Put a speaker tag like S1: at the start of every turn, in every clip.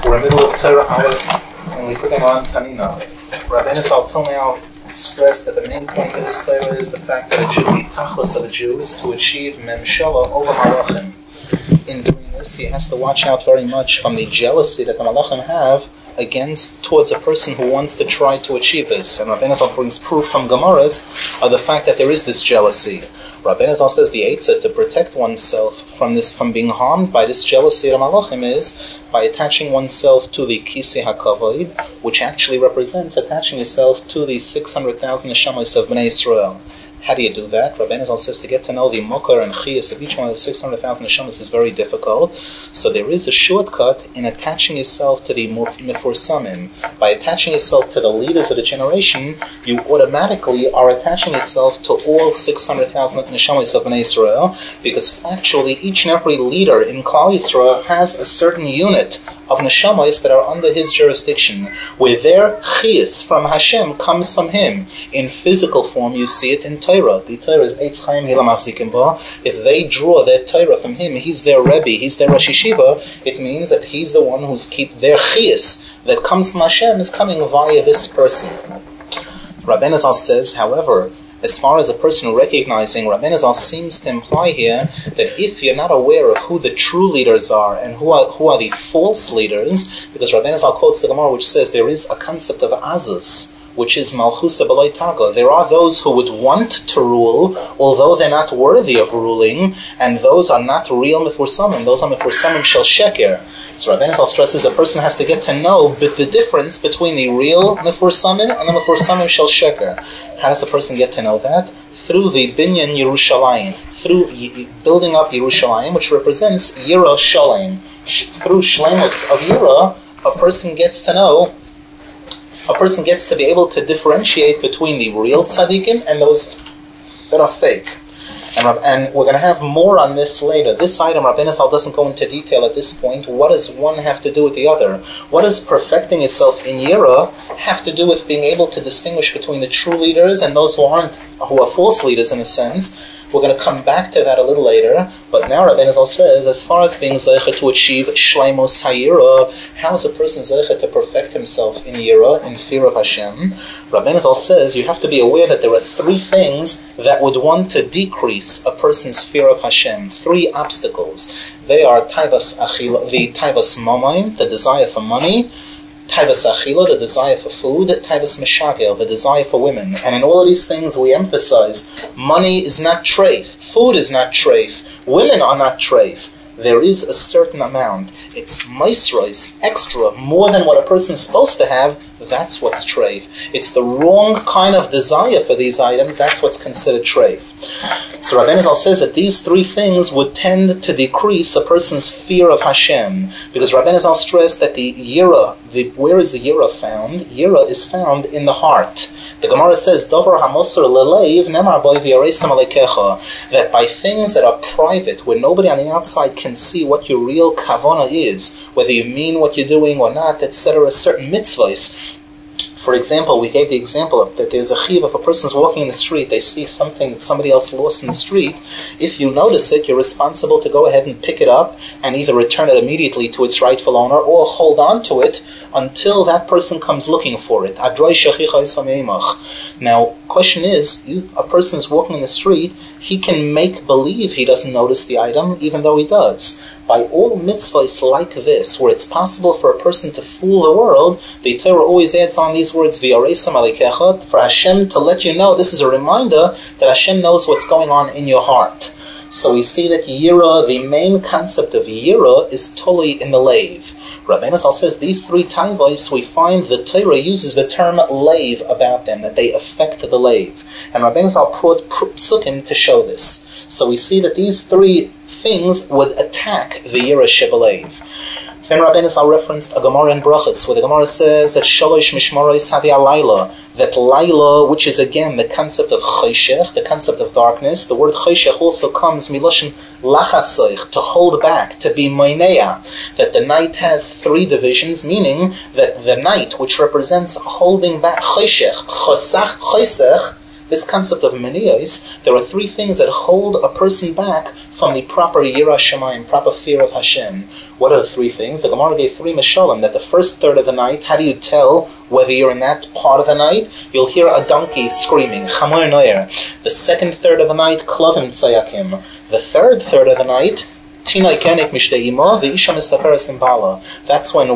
S1: We're in the middle of Torah Aleph, and we're putting on Tanina. Rabbeinu Zal till now stressed that the main point of this Torah is the fact that a Jew, the tachlis of a Jew, is to achieve memshala over malachim. In doing this, he has to watch out very much from the jealousy that the malachim have towards a person who wants to try to achieve this. And Rabbeinu Zal brings proof from Gemaras of the fact that there is this jealousy. Rabbeinu Zal says the eitzah to protect oneself from being harmed by this jealousy of malachim is by attaching oneself to the kisei hakavod, which actually represents attaching yourself to the 600,000 neshamas of Bnei Israel. How do you do that? Rabbeinu Zal says to get to know the mokar and chiyas of each one of the 600,000 neshamas is very difficult. So there is a shortcut in attaching yourself to the mefursamim. By attaching yourself to the leaders of the generation, you automatically are attaching yourself to all 600,000 neshamas of Bnei Israel, because factually each and every leader in Klal Yisrael has a certain unit of neshamas that are under his jurisdiction, where their chiyas from Hashem comes from him. In physical form, you see it in Torah. The Torah is Eitz Chaim Hila Machzikim Ba. If they draw their Torah from him, he's their Rebbe, he's their Rosh Yeshiva, it means that he's the one who's keep their chiyas that comes from Hashem is coming via this person. Rabbeinu Zal says, however, as far as a person recognizing, Rabbeinu Zal seems to imply here that if you're not aware of who the true leaders are and who are the false leaders, because Rabbeinu Zal quotes the Gemara which says there is a concept of azus, which is malchusa b'loi taga. There are those who would want to rule, although they're not worthy of ruling, and those are not real mefursamim. Those are mefursamim shel sheker. So Rabbeinu Zal stresses a person has to get to know the difference between the real mefursamim and the mefursamim shel sheker. How does a person get to know that? Through the binyan Yerushalayim, through building up Yerushalayim, which represents Yira Shalem. Through shleimus of Yira, a person gets to be able to differentiate between the real tzaddikim and those that are fake. And we're going to have more on this later. This item, Rabbeinu Zal doesn't go into detail at this point. What does one have to do with the other? What does perfecting yourself in Yira have to do with being able to distinguish between the true leaders and those who are false leaders in a sense? We're going to come back to that a little later, but now Rabbeinu Zal says, as far as being zeicha to achieve shleimus hayira, how is a person zeicha to perfect himself in yira, in fear of Hashem? Rabbeinu Zal says you have to be aware that there are three things that would want to decrease a person's fear of Hashem. Three obstacles. They are taivas achila, the taivas mamain, the desire for money; taivas achila, the desire for food; taivas meshagel, the desire for women. And in all of these things we emphasize, money is not treif, food is not treif, women are not treif. There is a certain amount. It's maisra, it's extra, more than what a person's supposed to have. That's what's treif. It's the wrong kind of desire for these items. That's what's considered treif. So Rabbeinu Zal says that these three things would tend to decrease a person's fear of Hashem, because Rabbeinu Zal stressed that the yira, where is the yira found? Yira is found in the heart. The Gemara says, "Davar hamosar leleiv nemar bo v'yareisam alekecha," that by things that are private, where nobody on the outside can see what your real kavana is, whether you mean what you're doing or not, etc., certain mitzvahs. For example, we gave the example of that there's a chiv if a person's walking in the street, they see something that somebody else lost in the street. If you notice it, you're responsible to go ahead and pick it up and either return it immediately to its rightful owner or hold on to it until that person comes looking for it. Now, question is, a person is walking in the street, he can make believe he doesn't notice the item, even though he does. By all mitzvahs like this, where it's possible for a person to fool the world, the Torah always adds on these words, v'yareisam alekecha, for Hashem to let you know, this is a reminder that Hashem knows what's going on in your heart. So we see that yira, the main concept of yira, is totally in the leiv. Rabbeinu Zal says these three taivos, we find the Torah uses the term leiv about them, that they affect the leiv. And Rabbeinu Zal brought psukim to show this. So we see that these three things would attack the yira shebeleiv. Then Rabbeinu Zal referenced a Gemara in Brachos, where the Gemara says that shalosh mishmaros hadi alayla, that Laila, which is again the concept of choshech, the concept of darkness. The word choshech also comes miloshin lachasoich, to hold back, to be mainea. That the night has three divisions, meaning that the night, which represents holding back choshech, chosach chosech, this concept of meniyos, there are three things that hold a person back from the proper Yirah Shamayim, proper fear of Hashem. What are the three things? The Gemara gave three mishalim, that the first third of the night, how do you tell whether you're in that part of the night? You'll hear a donkey screaming, Chamor Noyer. The second third of the night, Klavim Tzayakim. The third third of the night, Tina Ikenik Mishdeima, the Isha Mesaperes Imbala. That's when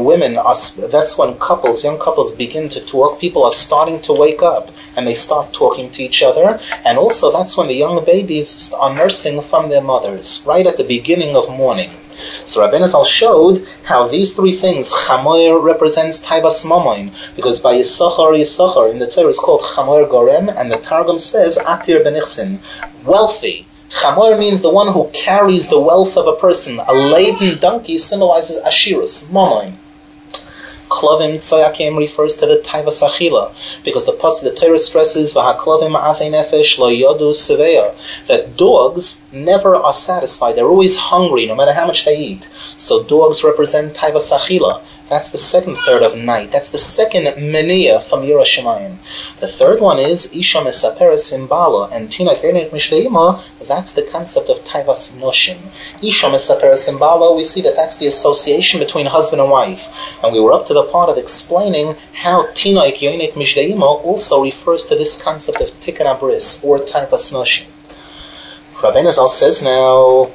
S1: young couples begin to talk. People are starting to wake up and they start talking to each other. And also that's when the young babies are nursing from their mothers, right at the beginning of morning. So Rabbeinu Zal showed how these three things, Chamoyer represents Taivas Mamoin, because by Yisachar in the Torah is called Chamoyer Gorem, and the Targum says Atir Benichsin, wealthy. Chamor means the one who carries the wealth of a person. A laden donkey symbolizes Ashirus, Mamoin. Klovim Tzayakim refers to the Taivas Achila, because the Torah stresses V'haklovim Azei Nefesh Lo Yodu Seveya, that dogs never are satisfied. They're always hungry, no matter how much they eat. So dogs represent Taivas Achila. That's the second third of night. That's the second meniyah from Yirah Shamayim. The third one is Isha Mesaperes Imbala, and Tina Kernet Mishleima. That's the concept of Taivas Noshim. Isha Mesaperes Imbala, we see that that's the association between husband and wife. And we were up to the part of explaining how Tina Kernet Mishleima also refers to this concept of Tikkun Abris, or Taivas Noshim. Rabbeinu Zal says now,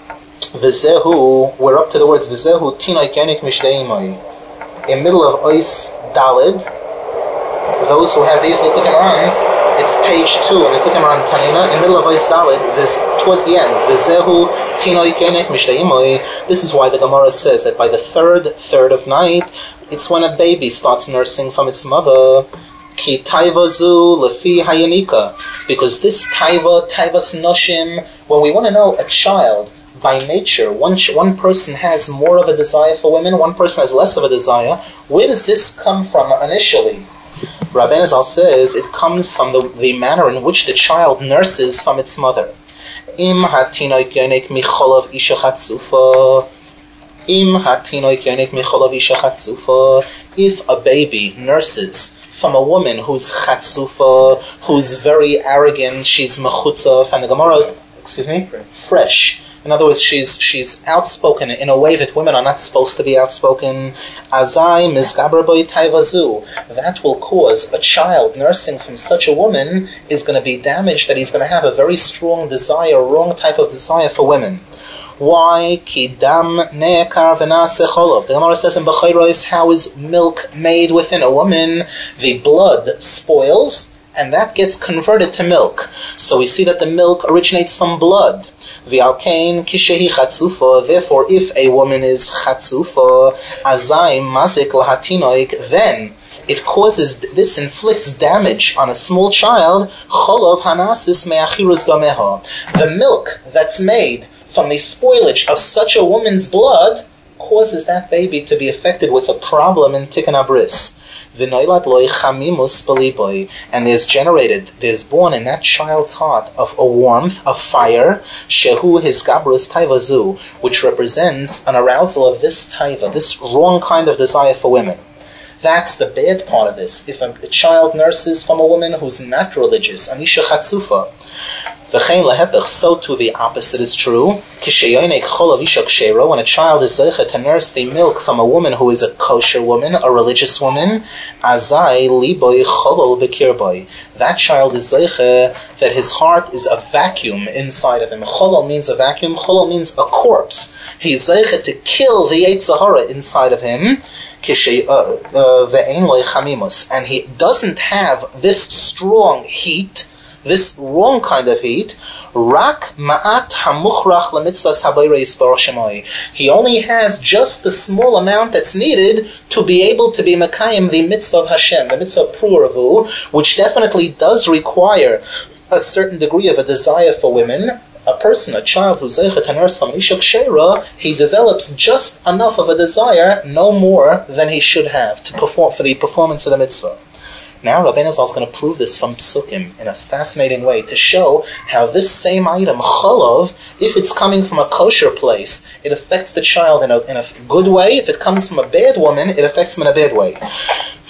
S1: V'zehu, we're up to the words V'zehu Tinai Genik Mishdeimai. In middle of Ois Dalid, those who have these Likutei Moharans, it's page 2 in Likutei Moharan Tanina. In middle of Ois Dalid, towards the end, V'zehu Tinai Genik Mishdeimai. This is why the Gemara says that by the third of night, it's when a baby starts nursing from its mother. Ki taiva zu lefi hayanika, because this taivas noshim, when we want to know a child, by nature, one person has more of a desire for women, one person has less of a desire. Where does this come from initially? Rabbeinu Zal says it comes from the manner in which the child nurses from its mother. Im hatinoik yonik micholov isha chatzufa. Im hatinoik yonik micholov isha chatzufa. If a baby nurses from a woman who's chatzufa, who's very arrogant, she's mechutzaf, and the Gemara, fresh. In other words, she's outspoken in a way that women are not supposed to be outspoken. Azai mizgaber boy taivazu. That will cause a child nursing from such a woman is going to be damaged, that he's going to have a very strong desire, wrong type of desire for women. Why? Ki dam ne'ekar v'naseh cholov. The Gemara says in Bechayros, how is milk made within a woman? The blood spoils, and that gets converted to milk. So we see that the milk originates from blood. V'alkein kishehi chatzufa. Therefore, if a woman is chatzufa, azai mazik lahatinoik, then it causes, this inflicts damage on a small child. Cholov hanasis me'achirus dameha. The milk that's made from the spoilage of such a woman's blood causes that baby to be affected with a problem in Tikkun Abris. And there's born in that child's heart of a warmth, of fire, shehu his gabrus taivazu, which represents an arousal of this taiva, this wrong kind of desire for women. That's the bad part of this. If a child nurses from a woman who's not religious, anisha chatzufa, so too the opposite is true. When a child is zeicha to nurse the milk from a woman who is a kosher woman, a religious woman, that child is zeicha that his heart is a vacuum inside of him. Cholol means a vacuum. Cholol means a corpse. He's zeicha to kill the Yetzer Hara inside of him. And he doesn't have this strong heat, this wrong kind of heat. Rak ma'at hamuchrach lemitzvahs habayra yisbarach shemai. He only has just the small amount that's needed to be able to be mekayim the mitzvah of Hashem, the mitzvah of Pruravu, which definitely does require a certain degree of a desire for women. A person, a child who's zeichet haners from isha kshera, he develops just enough of a desire, no more than he should have to perform for the performance of the mitzvah. Now Rabbeinu Zal is going to prove this from Psukim in a fascinating way to show how this same item, cholov, if it's coming from a kosher place, it affects the child in a good way. If it comes from a bad woman, it affects him in a bad way.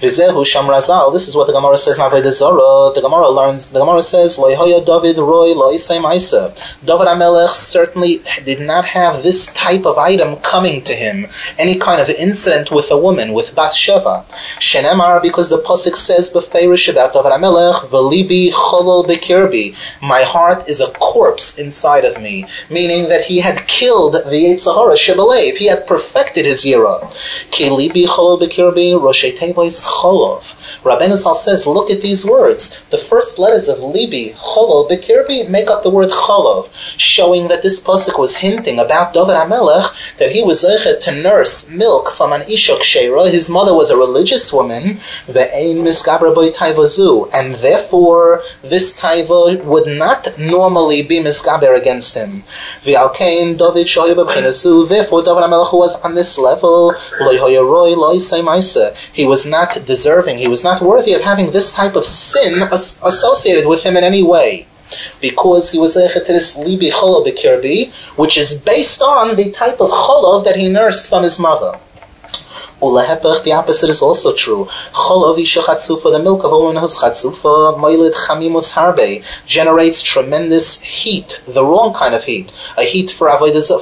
S1: V'zehu Sham Razal. This is what the Gemara says in Avodah Zarah. The Gemara says, Lo Hoya David Roy Lo Isay Ma'isa. David HaMelech certainly did not have this type of item coming to him. Any kind of incident with a woman, with Bathsheba. Shenemar, because the Pasuk says beferish about David HaMelech, V'libi Cholol Bekirbi. My heart is a corpse inside of me. Meaning that he had killed the Yetzer Hara Shebelev. He had perfected his Yira. Ki libi Cholol Bekirbi, Roshei Tevois Cholov. Rabbeinu Zal says, look at these words. The first letters of Libi, Cholol, Bekirbi make up the word Cholov, showing that this pasuk was hinting about David HaMelech, that he was zeichet to nurse milk from an Isha Ksheira. His mother was a religious woman, Ve'ein Misgaber Boi Taiva Zu, and therefore this Taiva would not normally be Misgaber against him. Ve'alkein David Shoyu B'Bchina Zu, therefore David HaMelech was on this level, Loi Hoya Roy, Loi Sei Maisa. He was not deserving, he was not worthy of having this type of sin associated with him in any way, because he was zeichet to this libi cholov bekirbi, which is based on the type of cholov that he nursed from his mother. Ulehepech, the opposite is also true. Cholov isha chatzufa, the milk of a woman who's chatzufa, moilid chamimus harbe, generates tremendous heat, the wrong kind of heat, a heat for avodah,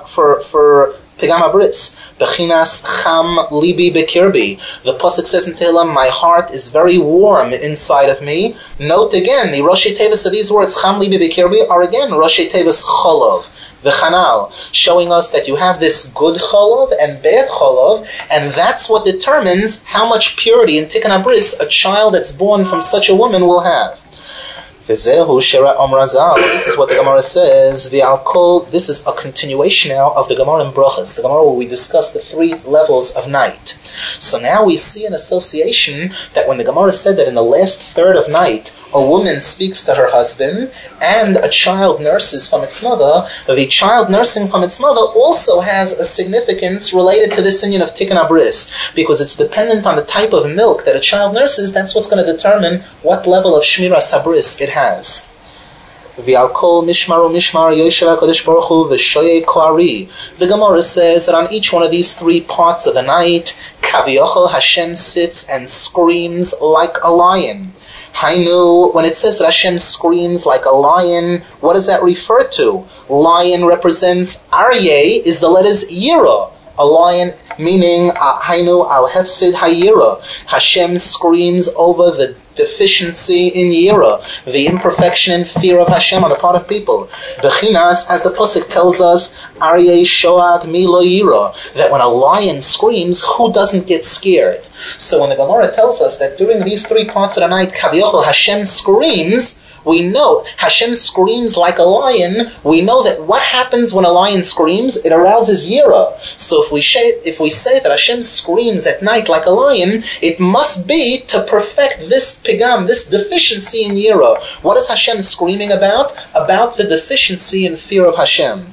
S1: for Pegam Abris. Bechinas Cham Libi Bekirbi. The pasuk says in Tehillim, my heart is very warm inside of me. Note again, the Roshei Tevis of these words, Cham Libi Bekirbi, are again Roshei Tevis Cholov, the Chanal, showing us that you have this good Cholov and bad Cholov, and that's what determines how much purity in Tikkun Abris a child that's born from such a woman will have. This is what the Gemara says. This is a continuation now of the Gemara in Brachas, the Gemara where we discuss the 3 levels of night. So now we see an association that when the Gemara said that in the last third of night, a woman speaks to her husband and a child nurses from its mother, the child nursing from its mother also has a significance related to this union of Tikkun Abris, because it's dependent on the type of milk that a child nurses. That's what's going to determine what level of Shmiras Abris it has. The Gemara says that on each one of these 3 parts of the night, Kaviyachol Hashem sits and screams like a lion. Hainu, when it says that Hashem screams like a lion, what does that refer to? Lion represents Aryeh, is the letters Yira. A lion, meaning Hainu al Hefsid Hayira. Hashem screams over the deficiency in Yira, the imperfection and fear of Hashem on the part of people. Bechinas, as the pasuk tells us, Aryeh Shoag Milo Yira, that when a lion screams, who doesn't get scared? So when the Gemara tells us that during these 3 parts of the night, Kaviyachol Hashem screams, we know Hashem screams like a lion. We know that what happens when a lion screams? It arouses Yira. So if we say that Hashem screams at night like a lion, it must be to perfect this pigam, this deficiency in Yira. What is Hashem screaming about? About the deficiency in fear of Hashem.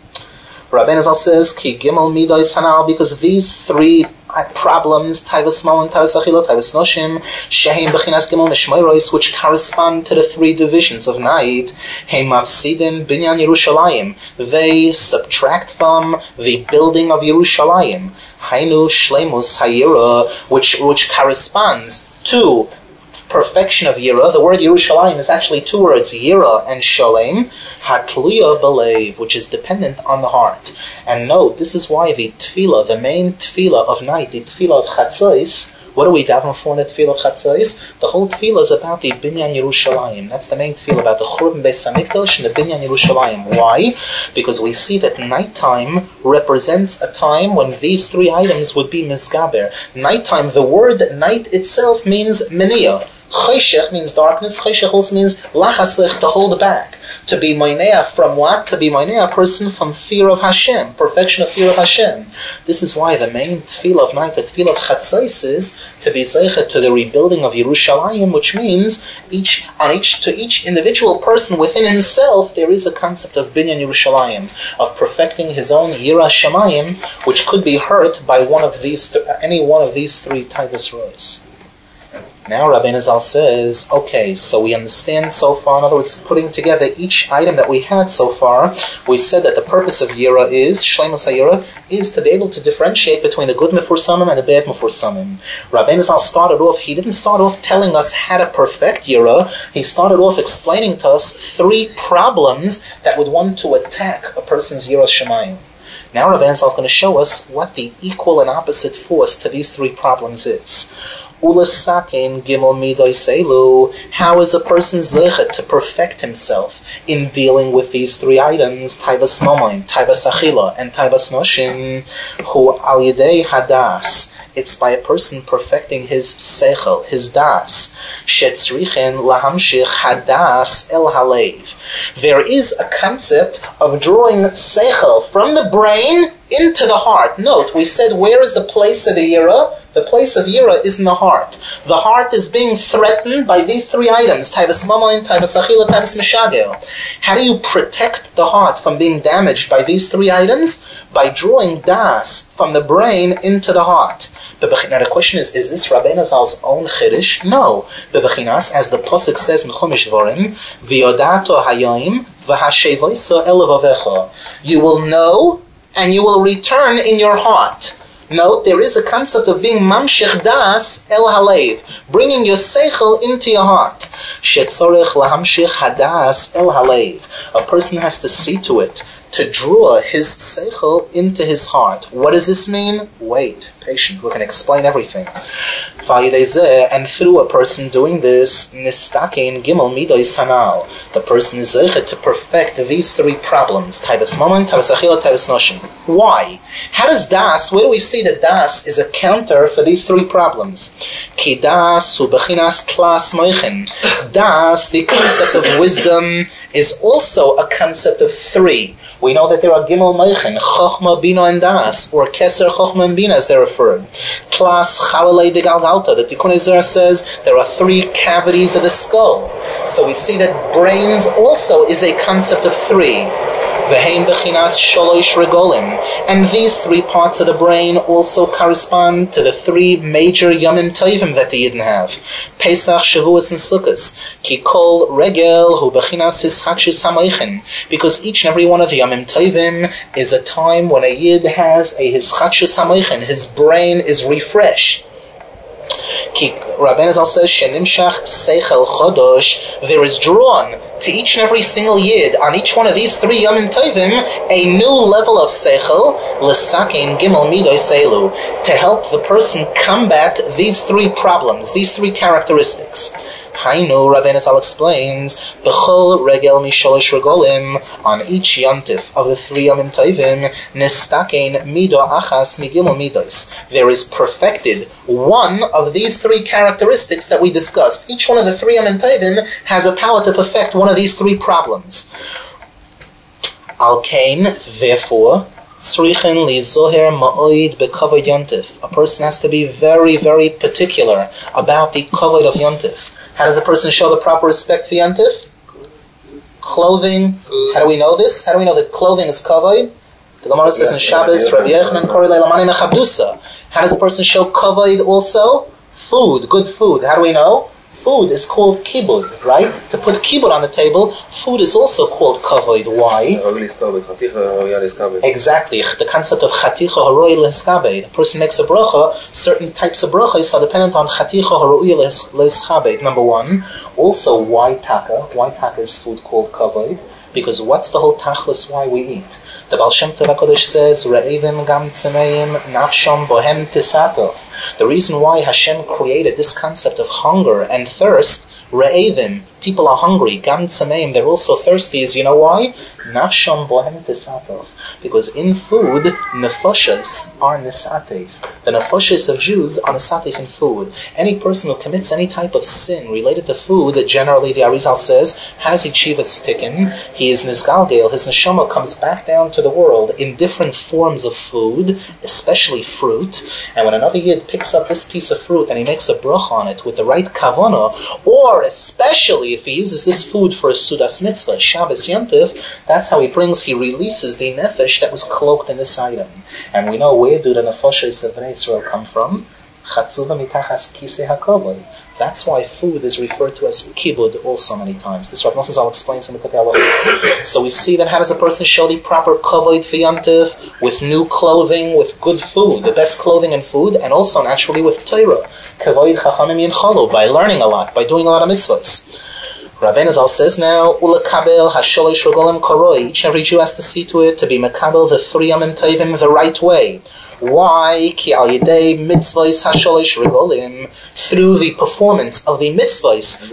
S1: Rabbeinu Zal says, Ki Gimel Midai Sanal, because these 3 problems, Taivas Mal and Taivas Achila, Taivas Noshim, Shehem Bechinas Gimel Neshmoiros, which correspond to the 3 divisions of night, Heim Mafsidin Binyan Yerushalayim, they subtract from the building of Yerushalayim, Hainu Shlemus Hayira, which corresponds to perfection of Yira. The word Yerushalayim is actually 2 words, Yira and Shalem, Hatluya Belev, which is dependent on the heart. And note, this is why the tefillah, the main tefillah of night, the tefillah of Chatzos, what do we daven for in the tefillah of Chatzos? The whole tefillah is about the Binyan Yerushalayim. That's the main tefillah, about the Churban Beis HaMikdash and the Binyan Yerushalayim. Why? Because we see that nighttime represents a time when these 3 items would be misgaber. Nighttime, the word night itself means meniyah. Choshech means darkness. Choshech also means lachasech, to hold back. To be moinea from what? To be moinea, a person from fear of Hashem, perfection of fear of Hashem. This is why the main tefillah of night, the tefillah of Chatzos, is to be zeichet to the rebuilding of Yerushalayim, which means to each individual person within himself, there is a concept of binyan Yerushalayim, of perfecting his own Yira Shamayim, which could be hurt by any one of these 3 taivas rois. Now Rabbeinu Zal says, okay, so we understand so far, in other words, putting together each item that we had so far, we said that the purpose of Yira is, Shleimus HaYira, is to be able to differentiate between the good Mefursamim and the bad Mefursamim. Rabbeinu Zal started off, he didn't start off telling us how to perfect Yira, he started off explaining to us 3 problems that would want to attack a person's Yira Shemayim. Now Rabbeinu Zal is going to show us what the equal and opposite force to these 3 problems is. Ulasakin gimel midoy selu. How is a person zeichet to perfect himself in dealing with these 3 items? Taivas momoin, taivas achila, and taivas noshin. Hu al yedei hadas. It's by a person perfecting his seichel, his das. Shetzrichen lahamshich hadas el halev. There is a concept of drawing seichel from the brain into the heart. Note, we said where is the place of the yira? The place of yira is in the heart. The heart is being threatened by these 3 items. Taivas mamayin, taivas achila, taivas meshagel. How do you protect the heart from being damaged by these 3 items? By drawing das from the brain into the heart. Now the question is this Rabbeinu Zal's own chiddush? No. The Bechinas, as the Pasuk says in Chumash Dvarim, V'yodato hayom v'hashevoiso el levavecha. You will know and you will return in your heart. Note, there is a concept of being mamshich das el halev, bringing your seichel into your heart. Shetzorech lahamshich hadas el halev. A person has to see to it, to draw his seichel into his heart. What does this mean? Wait, patient, we can explain everything. And through a person doing this, nistakein gimel midois hanal, the person is zeichet to perfect these 3 problems. Taivas momen, taivas achila, taivas noshin. Why? How does das, where do we see that das is a counter for these 3 problems? Ki das hu bechinas klas moichin. Das, the concept of wisdom, is also a concept of 3. We know that there are Gimel Meichin, Chochma, Bina, and Das, or Keser, Chochma, and Bina as they're referred. Klas, Chalalei, de Galgalta. The Tikkun Ezra says there are 3 cavities of the skull. So we see that brains also is a concept of 3. Vehein bechinas sholosh regolim. And these 3 parts of the brain also correspond to the 3 major Yomim Tovim that the Yidden have. Pesach, Shavuos, and Sukkot. Ki kol regel hu bechinas hischakshis hamoichin. Because each and every one of the Yomim Tovim is a time when a Yid has a hischakshis hamoichin. His brain is refreshed. Rabbeinu Zal says, Shenimshach Seichel Chodosh, there is drawn to each and every single Yid, on each one of these 3 Yomim Tovim, a new level of Seichel, L'sakein Gimel Midoy Seilu, to help the person combat these 3 problems, these 3 characteristics. Hainu, Rabbeinu Zal explains, B'chol regel misholosh regolim, on each yontif of the 3 Yomim Tovim, nistakein mido achas migimel midos. There is perfected one of these 3 characteristics that we discussed. Each one of the 3 Yomim Tovim has a power to perfect one of these 3 problems. Al kain, therefore, tzrichen li zoher ma'oid bekavod yontif. A person has to be very, very particular about the kavod of yontif. How does a person show the proper respect for Yantif? Clothing. How do we know this? How do we know that clothing is kavod? The Gemara says in Shabbos, Rabbi Yochanan korei le'lamani mechabdusa. How does a person show kavod also? Food, good food. How do we know? Food is called kibud, right? To put kibud on the table, food is also called kavod. Why? Exactly. The concept of chaticha haroi le'eskabed. The person makes a bracha, certain types of brachas are dependent on chaticha haroi le'eskabed. Number 1. Also, why taka? Why taka is food called kavod? Because what's the whole tachlis why we eat? The Baal Shem Tov HaKadosh says, Re'evim gam tzemeim nafsham bohem tisato. The reason why Hashem created this concept of hunger and thirst, Re'evim, people are hungry, gam tzemeim, they're also thirsty, is you know why? Nafsham bohem tisato. Because in food, nefashos are nisatev. The nefashos of Jews are nisatev in food. Any person who commits any type of sin related to food, generally the Arizal says, has yeshivas tikkun, he is nizgalgel, his neshama comes back down to the world in different forms of food, especially fruit, and when another Yid picks up this piece of fruit and he makes a brach on it with the right kavanah, or especially if he uses this food for a sudas mitzvah, Shabbos Yantif, that's how he releases the nefesh that was cloaked in this item. And we know, where do the nefashos of Bnei Israel come from? Chatzuva mitachas kisei hakavod. That's why food is referred to as kibud also many times. This Rav Nosson Zal explains in the Kutei Halachos. So we see that how does a person show the proper kavod for Yom Tov? With new clothing, with good food, the best clothing and food, and also naturally with Torah. Kavod chachamim yinchalu, by learning a lot, by doing a lot of mitzvahs. Rabbeinu Zal says now, Ulekabel hasholish regolim koroi. Each and every Jew has to see to it to be mekabel the 3 Yomim Tovim the right way. Why? Ki al yedei mitzvahs hasholish regolim, through the performance of the mitzvahs.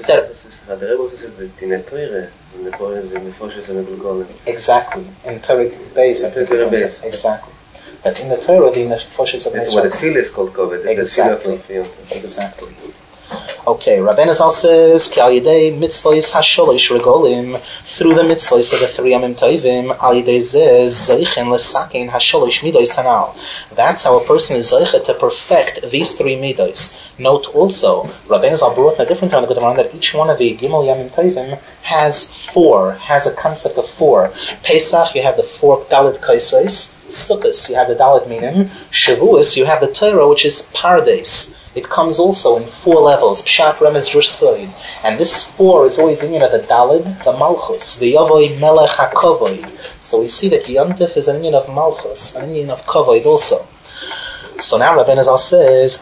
S1: Exactly. In Torah base. Exactly. But in the Torah, the nefoshes of mitzvahs.
S2: This is what the tefillah is called kovet.
S1: Exactly. Okay, Rabbeinu Zal says, Ki al yedei mitzvahs hasholish regolim, through the mitzvahs of the 3 Yomim Tovim, al yedei zeh zeichen lesakein hasholish midos hanal. That's how a person is zeichet to perfect these 3 midos. Note also, Rabbeinu Zal brought in a different time that each one of the Gimel Yomim Tovim has a concept of 4. Pesach, you have the 4 Dalet Kaisos. Sukkos, you have the Dalet Minim. Shavuos, you have the Torah, which is Pardes. It comes also in 4 levels, Pshat, Remez, Drush, Soid. And this 4 is always the union of the Daled, the Malchus, the Yavoi, Melech, HaKovoid. So we see that Yom Tov is an union of Malchus, an union of Kovoid also. So now Rabbeinu Zal says,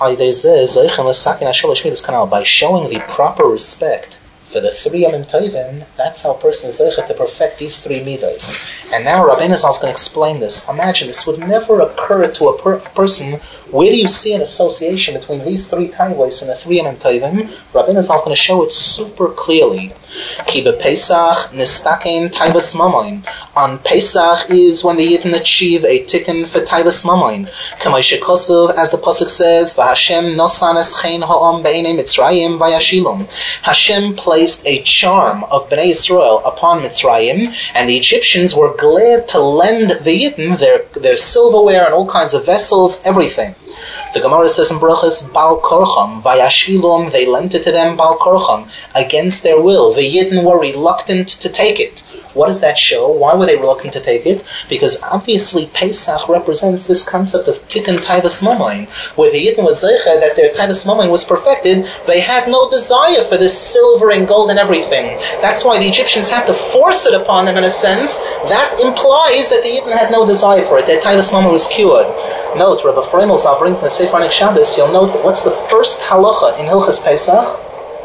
S1: by showing the proper respect for the 3 Yomim Tovim, that's how a person is zeichet to perfect these 3 midos. And now Rabbeinu Zal is going to explain this. Imagine, this would never occur to a person. Where do you see an association between these 3 taivos and the 3 Yomim Tovim? Rabbeinu Zal is going to show it super clearly. Ki bePesach nistakein taivos mamoin. On Pesach is when the Yidden achieve a tikkun for taivos mamoin. Kamay shekosov, as the pasuk says, v'Hashem nosan eschein ha'om be'enei Mitzrayim v'yashilum. Hashem placed a charm of Bnei Yisrael upon Mitzrayim, and the Egyptians were glad to lend the Yidden their silverware and all kinds of vessels, everything. The Gemara says in Brachos, Bal Korcham, Vayashilum, they lent it to them, Bal Korcham, against their will. The Yidden were reluctant to take it. What does that show? Why were they reluctant to take it? Because obviously Pesach represents this concept of Tikkun Taivas Mamoin, where the Yidden was zeicha that their Taivas Mamoin was perfected. They had no desire for this silver and gold and everything. That's why the Egyptians had to force it upon them in a sense. That implies that the Yidden had no desire for it. Their Taivas Mamoin was cured. Note, Rabbi Freimel Zal brings in the Sefer Anik Shabbos, you'll note what's the first halacha in Hilchas Pesach?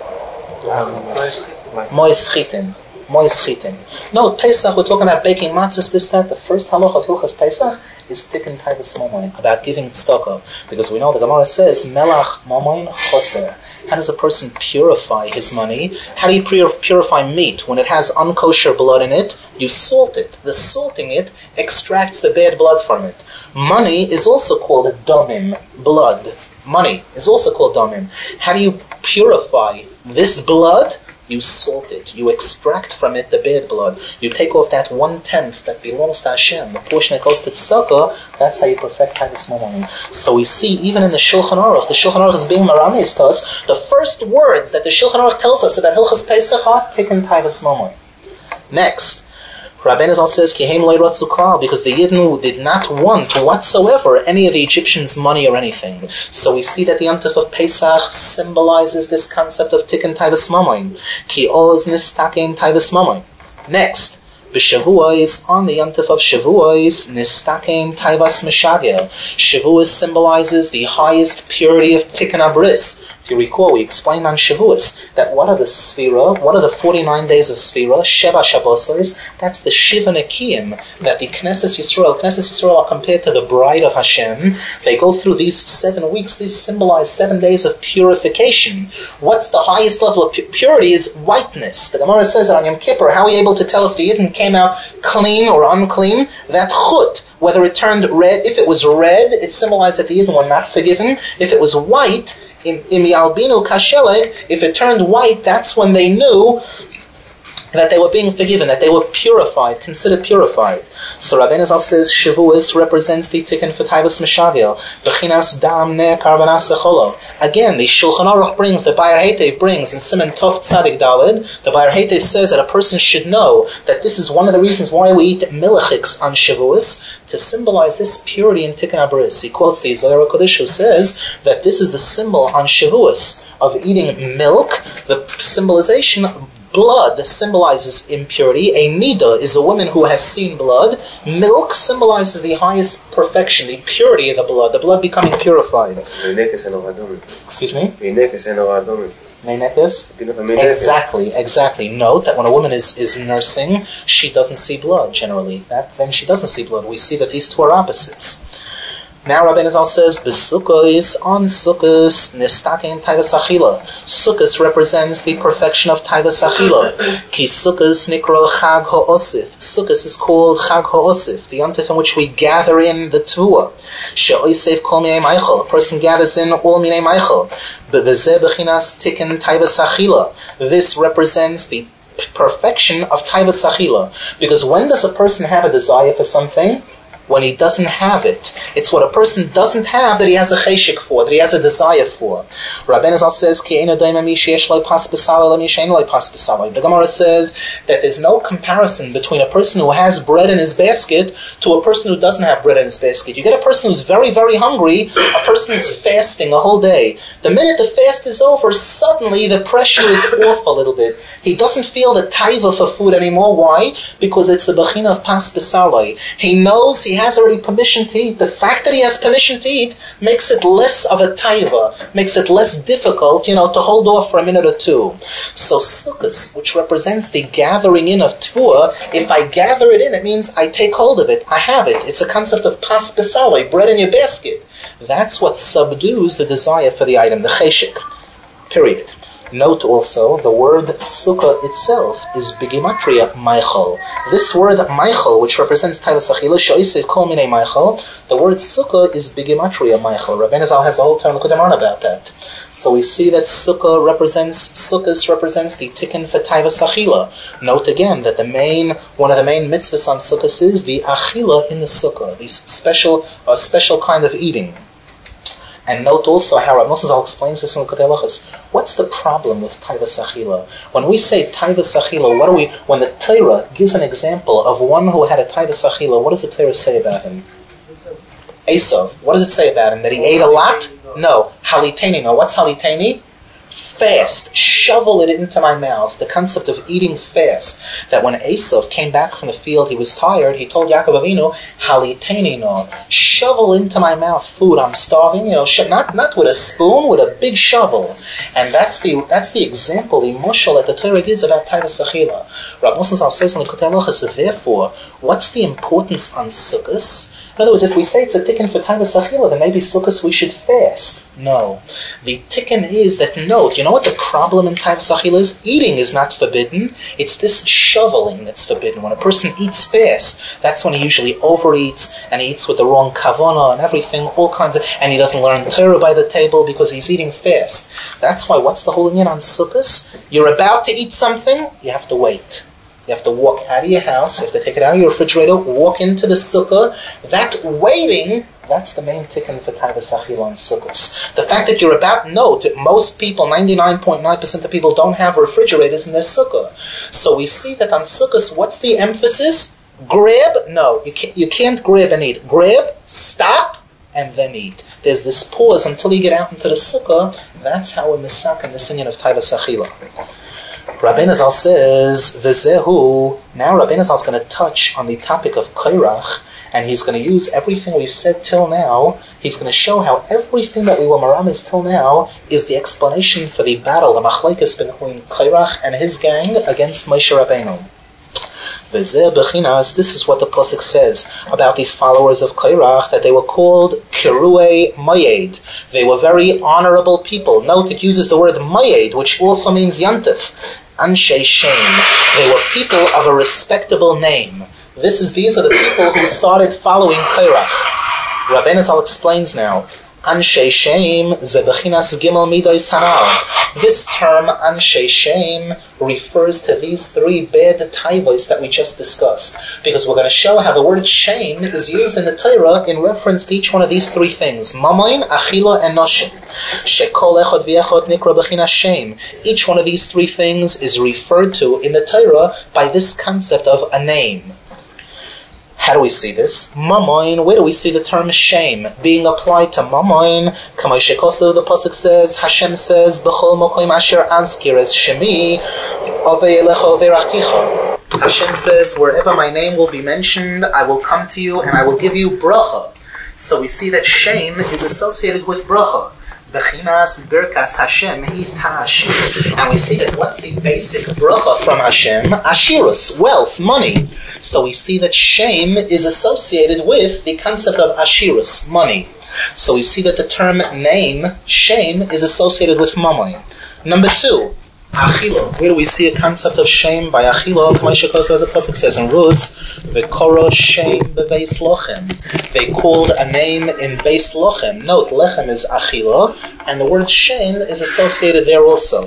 S1: Mois Chitin. No, Pesach, we're talking about baking matzahs, this, that. The first halacha of Hilchas Pesach is Tikkun Taivas Mamoin, about giving tzedakah. Because we know the Gemara says, Melach Mamoin Choser. How does a person purify his money? How do you purify meat? When it has unkosher blood in it, you salt it. The salting it extracts the bad blood from it. Money is also called domim, blood. Money is also called domim. How do you purify this blood? You salt it. You extract from it the bad blood. You take off that 1/10 that belongs to Hashem, the portion that goes to tzedakah. That's how you perfect Taivas Mamoin. So we see even in the Shulchan Aruch is being maramis to us. The first words that the Shulchan Aruch tells us about Hilchas Pesach are Tikkun Taivas Mamoin. Next, Rabbeinu Zal says, Kihem lo yratzu klal, because the Yidden did not want whatsoever any of the Egyptians' money or anything. So we see that the Yom Tov of Pesach symbolizes this concept of Tikkun Taivas Mamoin. Ki oz nistakein Taivas Mamoin. Next, B'Shavuos, on the Yom Tov of Shavuos, nistakein Taivas Meshagel. Shavuos symbolizes the highest purity of Tikkun Abris. If you recall, we explained on Shavuos that what are the Sfira, what are the 49 days of Sfira, Sheva Shabbosos, that's the Shiva Nekiyim, that the Knesset Yisrael are compared to the bride of Hashem. They go through these 7 weeks, these symbolize 7 days of purification. What's the highest level of purity is whiteness. The Gemara says that on Yom Kippur, how are we able to tell if the Yidden came out clean or unclean? That chut, whether it turned red, if it was red, it symbolized that the Yidden were not forgiven. If it was white, Imi albinu kasheleg, if it turned white, that's when they knew that they were being forgiven, that they were purified, considered purified. So Rabbeinu Zal says Shavuos represents the tikkun for Taivas Mishagel, Bechinas Dam Ne Karbanas Echolo. Again, the Shulchan Aruch brings, the Bayer Heitev brings in Siman Tov Tzadik Daled, the Bayer Heitev says that a person should know that this is one of the reasons why we eat milchiks on Shavuos, to symbolize this purity in Tikkun HaBris. He quotes the Zohar HaKodesh, who says that this is the symbol on Shavuos of eating milk, the symbolization. Blood symbolizes impurity. A nida is a woman who has seen blood. Milk symbolizes the highest perfection, the purity of the blood becoming purified. Excuse me? Exactly. Note that when a woman is nursing, she doesn't see blood generally. Then she doesn't see blood. We see that these two are opposites. Now Rabbeinu Zal says, B'Sukkos, on Sukkos, Nistakein Taivas Achila. Sukkos represents the perfection of Taivas Achila. Ki Sukkos nikro Chag HaOsif. Sukkos is called Chag HaOsif, the yontif in which we gather in the Tuah. She'oisef kol minei meichel. A person gathers in all minei meichel. B'Vezeh B'chinas Tikkun Taivas Achila. This represents the perfection of Taivas Achila. Because when does a person have a desire for something? When he doesn't have it. It's what a person doesn't have that he has a cheshik for, that he has a desire for. Rabbeinu Zal says, the Gemara says that there's no comparison between a person who has bread in his basket to a person who doesn't have bread in his basket. You get a person who's very, very hungry, a person is fasting a whole day. The minute the fast is over, suddenly the pressure is off a little bit. He doesn't feel the taiva for food anymore. Why? Because it's a bechina of pas b'salai. He knows he has already permission to eat. The fact that he has permission to eat makes it less of a taiva, makes it less difficult, to hold off for a minute or two. So Sukkos, which represents the gathering in of Tuah, if I gather it in, it means I take hold of it, I have it. It's a concept of pas b'salai, bread in your basket. That's what subdues the desire for the item, the cheshik. Period. Note also, the word sukkah itself is bigimatria meichel. This word meichel, which represents Taivas Achila, she'oisef kol minei meichel, the word sukkah is bigimatria meichel. Rabbeinu Zal has a whole term about that. So we see that sukkahs represents the tikkun for Taivas Achila. Note again that one of the main mitzvahs on sukkahs is the achila in the sukkah, the special kind of eating. And note also how Rav Nosson Zal explains this in L'Kutei Halachos. What's the problem with Taivas Achila? When we say Taivas Achila, when the Torah gives an example of one who had a Taivas Achila, what does the Torah say about him? Esav. What does it say about him? That he ate a lot? No. Haliteni. No. What's haliteni? Fast. Shovel it into my mouth. The concept of eating fast. That when Esav came back from the field, he was tired. He told Yaakov Avinu, "Haliteni no, shovel into my mouth food. I'm starving. Not with a spoon, with a big shovel." And that's the example, the mushal that the Torah gives about Taivas Achila. Rav Nosson Zal says in the L'Kutei Halachos, therefore, what's the importance on Sukkos? In other words, if we say it's a tikkun for Taivas Achila, then maybe Sukkos we should fast. No. The tikkun is that, note, you know what the problem in Taivas Achila is? Eating is not forbidden. It's this shoveling that's forbidden. When a person eats fast, that's when he usually overeats, and he eats with the wrong kavanah and everything, all kinds of, and he doesn't learn Torah by the table because he's eating fast. That's why, what's the whole inyan on Sukkos? You're about to eat something, you have to wait. You have to walk out of your house, you have to take it out of your refrigerator, walk into the sukkah. That waiting, that's the main tikkun for Taivas Achila on Sukkos. The fact that you're note that most people, 99.9% of people, don't have refrigerators in their sukkah. So we see that on Sukkos, what's the emphasis? Grab? No, you can't grab and eat. Grab, stop, and then eat. There's this pause until you get out into the sukkah. That's how we're misaken the inyan of Taivas Achila. Rabbeinu Zal says, V'zehu, now Rabbeinu Zal is going to touch on the topic of Kairach, and he's going to use everything we've said till now. He's going to show how everything that we were maramis till now is the explanation for the battle, the machlekes between Kairach and his gang against Moshe Rabbeinu. V'zeh b'chinas, this is what the pasuk says about the followers of Kairach, that they were called Kiruei Mayed. They were very honorable people. Note it uses the word Mayed, which also means Yantif. Anshe Shem. They were people of a respectable name. These are the people who started following Kairach. Rabbeinu Zal explains now. Anshe Shem ze bechinas gimel midos hanal. This term Anshe Shem refers to these three bad taivos that we just discussed, because we're going to show how the word shame is used in the Torah in reference to each one of these three things: mamoin, achila, and noshim. Shekol echad v'echad nikra bechinas shem. Each one of these three things is referred to in the Torah by this concept of a name. How do we see this? Mamoin, where do we see the term shame being applied to mamoin? Kamay shekosu, the pasuk says, Hashem says, B'chol mokoim asher azkir es shemi, ovei elecha ovei rachticha. Hashem says, wherever my name will be mentioned, I will come to you and I will give you bracha. So we see that shame is associated with bracha. Bechinas birkas Hashem hi ta'ashir. And we see that what's the basic bracha from Hashem? Ashirus, wealth, money. So we see that shame is associated with the concept of ashirus, money. So we see that the term name, shame, is associated with mammon. Number two, achila. Where do we see a concept of shame by achila? As the pasuk says in Ruz, v'koro shame bebeis lochem. They called a name in beis lochem. Note, lechem is achila, and the word shame is associated there also.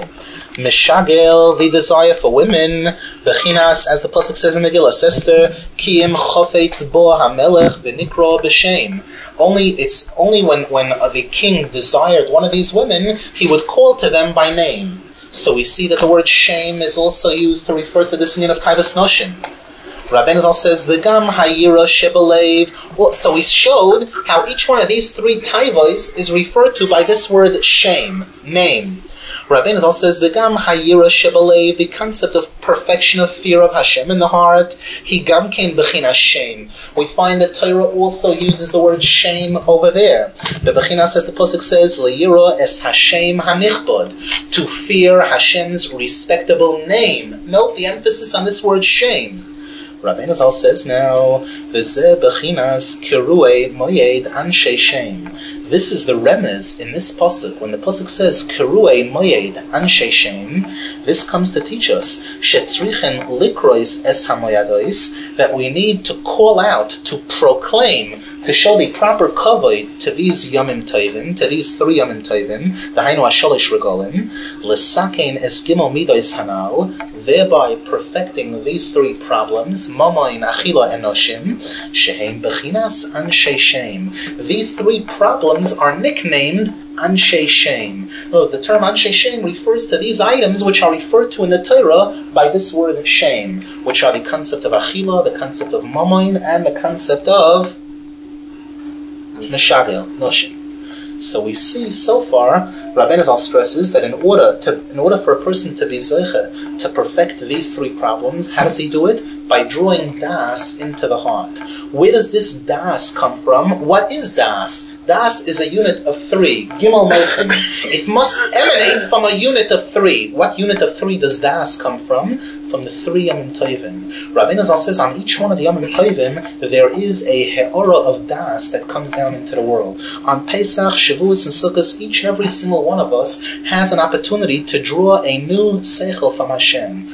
S1: Meshagel, the desire for women, bechinas, as the pasuk says in Megillah Esther, kiim chofetz bo hamelech v'nikro b'shem. It's only when the king desired one of these women, he would call to them by name. So we see that the word shame is also used to refer to this union of taivas noshim. Rabbeinu Zal says, "V'gam hayira shebelev." So he showed how each one of these three taivos is referred to by this word shame, name. Rabbeinu Zal says, "V'gam hayira shebelev," the concept of perfection of fear of Hashem in the heart. He gam kein bechinas shame. We find that Torah also uses the word shame over there. The bechinas, as the pasuk says, "Le'yira es Hashem hanichbod," to fear Hashem's respectable name. Note the emphasis on this word shame. Rabbeinu Zal says now, "V'zeh bechinas kirue moyed anshe shame." This is the remez in this pasuk. When the pasuk says "Kirue moyed anshe shem," this comes to teach us shetzrichen likrois es hamoyadois, that we need to call out, to proclaim, to show the proper kavod to these yomim tovim, to these three yomim tovim, the hainu hashalish regalim, lesakein es gimel midos hanal, thereby perfecting these three problems, mamoin, achila, and noshim, shehem bechinas anshe shem. These three problems are nicknamed anshe shem. The term anshe shem refers to these items which are referred to in the Torah by this word shame, which are the concept of achila, the concept of mamoin, and the concept of neshagel, noshim. So we see so far, Rabbeinu Zal stresses that in order for a person to be zeicha, to perfect these three problems, how does he do it? By drawing das into the heart. Where does this das come from? What is das? Das is a unit of three. Gimel Mechin. It must emanate from a unit of three. What unit of three does das come from? From the three Yomim Tovim. Rabbeinu Zal says on each one of the Yomim Tovim there is a he'ora of das that comes down into the world. On Pesach, Shavuos, and Sukkot, each and every single one of us has an opportunity to draw a new seichel from Hashem.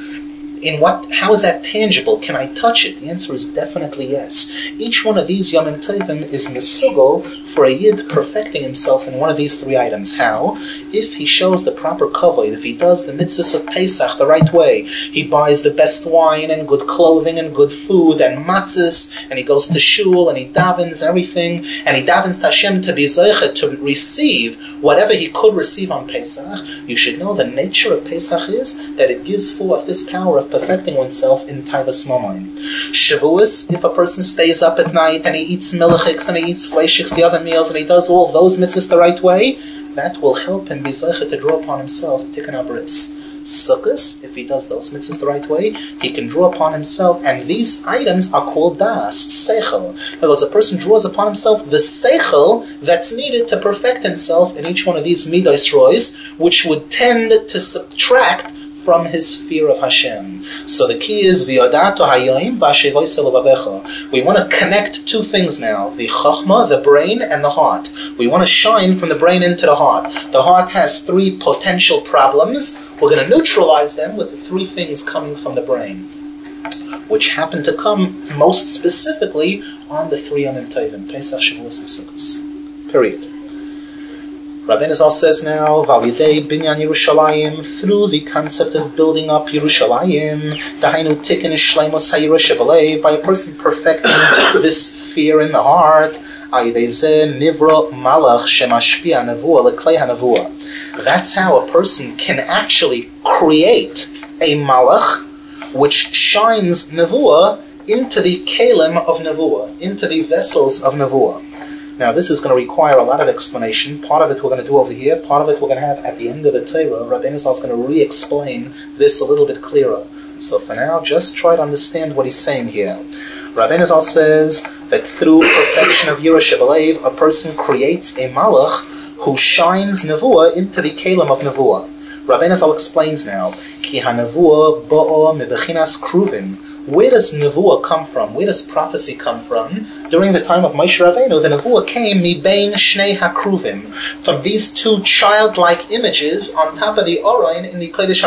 S1: How is that tangible? Can I touch it? The answer is definitely yes. Each one of these Yomim Tovim is mesugel for a yid perfecting himself in one of these three items. How? If he shows the proper kavod, if he does the mitzvahs of Pesach the right way, he buys the best wine and good clothing and good food and matzahs, and he goes to shul and he davens and everything, and he davens to Hashem to be zeichet, to receive whatever he could receive on Pesach. You should know the nature of Pesach is that it gives forth this power of perfecting oneself in taivas mamoin. Shavuos, if a person stays up at night and he eats milchiks and he eats fleishiks, the other meals, and he does all those mitzvahs the right way, that will help him be zeicha to draw upon himself tikkun abris. Sukkos, if he does those mitzvahs the right way, he can draw upon himself, and these items are called das, seichel. In other words, a person draws upon himself the seichel that's needed to perfect himself in each one of these midos rois, which would tend to subtract from his fear of Hashem. So the key is v'yodato hayoim v'ashevoyse levavecha. We want to connect two things now: the chachma, the brain, and the heart. We want to shine from the brain into the heart. The heart has three potential problems. We're going to neutralize them with the three things coming from the brain, which happen to come most specifically on the three Yomim Tovim: Pesach, Shavuos, and Sukkot. Period. Rabbeinu Zal says now, Validei binyan Yerushalayim, through the concept of building up Yerushalayim, Dahainu tikkun shleimus hayirusha b'leiv, by a person perfecting this fear in the heart, Ayidei zeh nivra malach shemashpia nevuah leklei hanevuah. That's how a person can actually create a malach which shines nevuah into the kelim of nevuah, into the vessels of nevuah. Now this is going to require a lot of explanation. Part of it we're going to do over here, part of it we're going to have at the end of the Torah. Rabbeinu Zal is going to re-explain this a little bit clearer. So for now, just try to understand what he's saying here. Rabbeinu Zal says that through perfection of Yerusha B'leiv, a person creates a malach who shines nevuah into the kelim of nevuah. Rabbeinu Zal explains now, Ki ha-nevuah ba'a mebechinas kruvim. Where does nevuah come from? Where does prophecy come from? During the time of Moshe Rabbeinu, the nevuah came mibein shnei hakruvim, from these two childlike images on top of the Orain in the Kodesh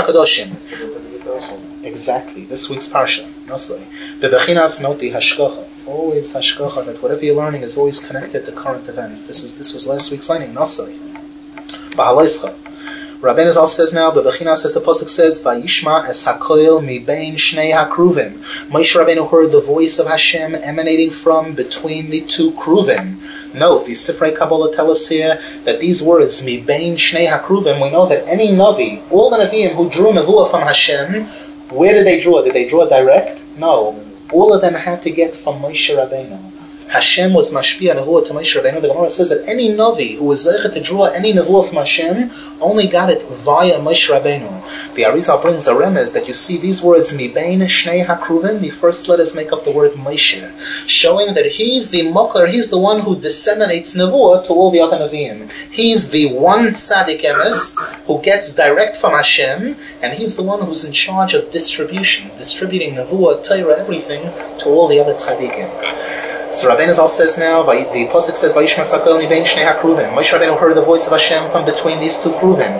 S1: HaKadoshim. Exactly. This week's parsha. Nosei. Bebechinas noti hashgacha. Always hashgacha. That whatever you're learning is always connected to current events. This was last week's learning. Nosei. Bahalaischa. Rabbeinu Zal says now, Bebechinas, as the pasuk says, Vayishma es hakoil mibein shnei hakruvim. Moshe Rabbeinu heard the voice of Hashem emanating from between the two kruvim. Note, the Sifrei Kabbalah tell us here that these words, mibein shnei hakruvim, we know that any Navi, all the Naviim who drew nevuah from Hashem, where did they draw? Did they draw direct? No. All of them had to get from Moshe Rabbeinu. Hashem was mashpia nevuah to Moshe Rabbeinu. The Gemara says that any Navi who was zeichet to draw any nevuah from Hashem only got it via Moshe Rabbeinu. The Arizal brings a remez that you see these words mibein shnei hakruvim. The first letters make up the word Moshe, showing that he's the mokar, he's the one who disseminates nevuah to all the other Naviim. He's the one tzaddik emes who gets direct from Hashem, and he's the one who's in charge of distributing nevuah, Torah, everything to all the other tzaddikim. So Rabbeinu Zal says now, the pasuk says, Vayishma sakol mibein shnei hakruvim. Moshe Rabbeinu heard the voice of Hashem from between these two kruvim.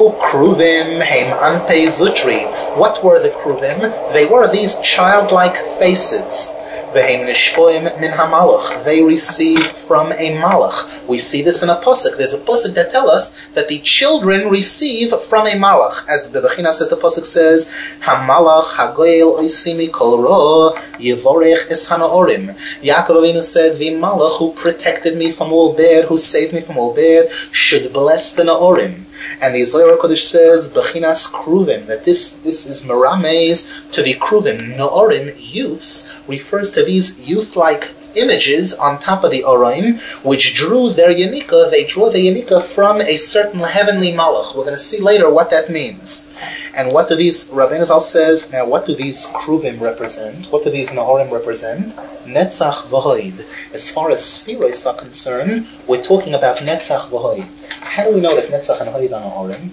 S1: Ukruvim heim anpei zutri. What were the kruvim? They were these childlike faces. V'heim nishpoim min hamalach. They receive from a malach. We see this in a pasuk. There's a pasuk that tells us that the children receive from a malach. As the Bechinas, as the pasuk says, Hamalach hagoel oisimi kol ro yevorech es hanaorim. Yaakov Avinu said, the malach who protected me from all bad, who saved me from all bad, should bless the naorim. And the Zohar Kodesh says, Bechinas kruvim, that this is merames to the kruvim. Naorim, youths, refers to these youth-like images on top of the Oraim, which drew their Yenika. They draw the Yenika from a certain heavenly malach. We're going to see later what that means. And what do these, Rabbeinu Zal says, now what do these kruvim represent? What do these Naorim represent? Netzach v'hoid. As far as Sfiros are concerned, we're talking about Netzach v'hoid. How do we know that Netzach and Hoid are Naorim?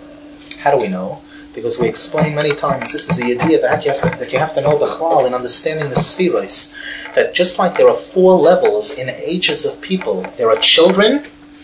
S1: How do we know? Because we explained many times, this is the idea that you have to know Bechlal in understanding the Sfiros. That just like there are 4 levels in ages of people, there are children,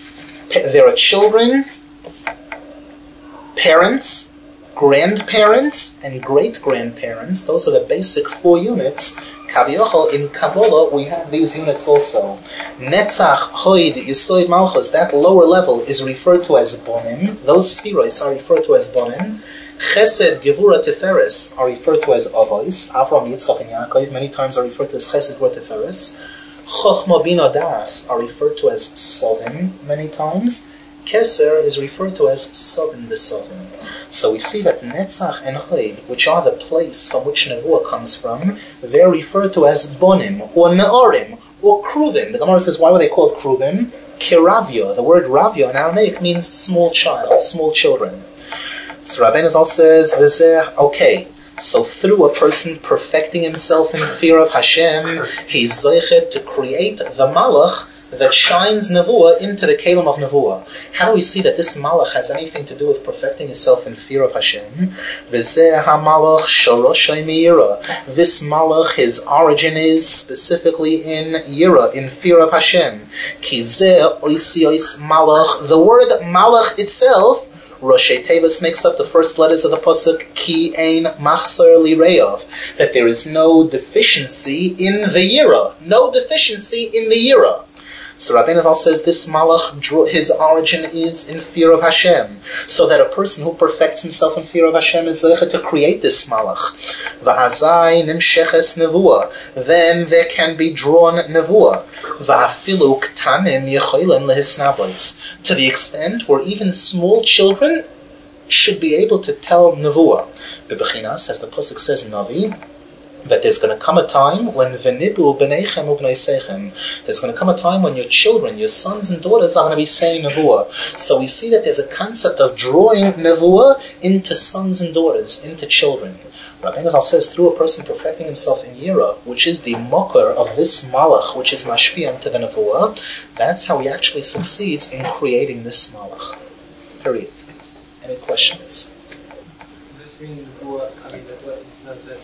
S1: parents, grandparents, and great-grandparents. Those are the basic 4 units. Kaviyachol, in Kabbalah, we have these units also. Netzach, Hoid, Yisoid, Malchus, that lower level is referred to as Bonim. Those Spiros are referred to as Bonim. Chesed, Gevura, Tiferes are referred to as Avos. Avram, Yitzchak, and Yaakov many times are referred to as Chesed, Gevura, Tiferes. Chochma, Bina, Das are referred to as Sovim many times. Keser is referred to as Sovim, the Sovim. So we see that Netzach and Hoid, which are the place from which Nevuah comes from, they're referred to as Bonim, or Neorim, or Kruvim. The Gemara says, why were they called Kruvim? Kiravio. The word Ravio in Aramaic means small child, small children. So Rabbeinu Zal says, okay, so through a person perfecting himself in fear of Hashem, he's zeichet to create the malach that shines Nevuah into the Kalim of Nevuah. How do we see that this Malach has anything to do with perfecting yourself in fear of Hashem? V'zeh ha-Malach shoroshay mi-yira. This Malach, his origin is specifically in Yira, in fear of Hashem. Ki zeh oisi ois Malach. The word Malach itself, Roshei Tevis makes up the first letters of the pasuk, Ki ein machsar li re'ov, that there is no deficiency in the Yira. No deficiency in the Yira. So Rabbeinu Zal says this malach, his origin is in fear of Hashem. So that a person who perfects himself in fear of Hashem is zeicha to create this malach. V'hazai nimsheches nevuah. Then there can be drawn nevuah. V'afilu ktanim yecholim lehisnabos. To the extent where even small children should be able to tell nevuah. Bebechinas, as the pasuk says in Navi, that there's going to come a time when v'nibu b'neichem u'b'neisechem. There's going to come a time when your children, your sons and daughters, are going to be saying nevuah. So we see that there's a concept of drawing nevuah into sons and daughters, into children. Rabbeinu Zal says through a person perfecting himself in Yira, which is the mokar of this malach, which is mashpiyam to the nevuah, that's how he actually succeeds in creating this malach. Period. Any questions?
S2: Does this mean nevuah? I mean, that is not that.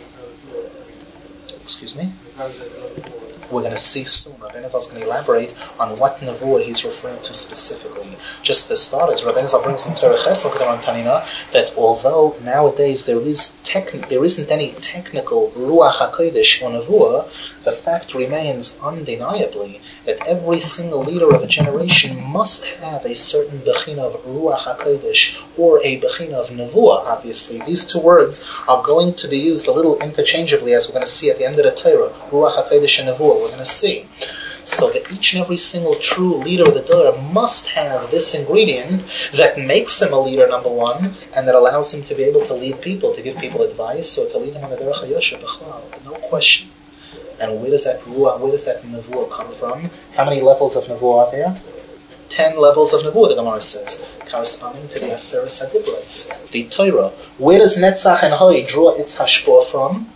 S1: Excuse me? We're going to see soon. Rabbeinu Zal is going to elaborate on what nevuah he's referring to specifically. Just for starters, Rabbeinu Zal brings in Torah Chesed Tanina that although nowadays there isn't any technical ruach hakodesh or nevuah, the fact remains undeniably that every single leader of a generation must have a certain bechina of ruach hakodesh or a bechina of nevuah. Obviously, these two words are going to be used a little interchangeably, as we're going to see at the end of the Torah. Ruach hakodesh and nevuah. We're going to see. So that each and every single true leader of the Torah must have this ingredient that makes him a leader, number one, and that allows him to be able to lead people, to give people advice, or to lead them on the derech hayosher b'chlal. No question. And where does that ruah, where does that nevuah come from? How many levels of nevuah are there? 10 levels of nevuah, the Gemara says, corresponding to the Aseres HaDibros, the Torah. Where does Netzach and Hoi draw its hashpah from?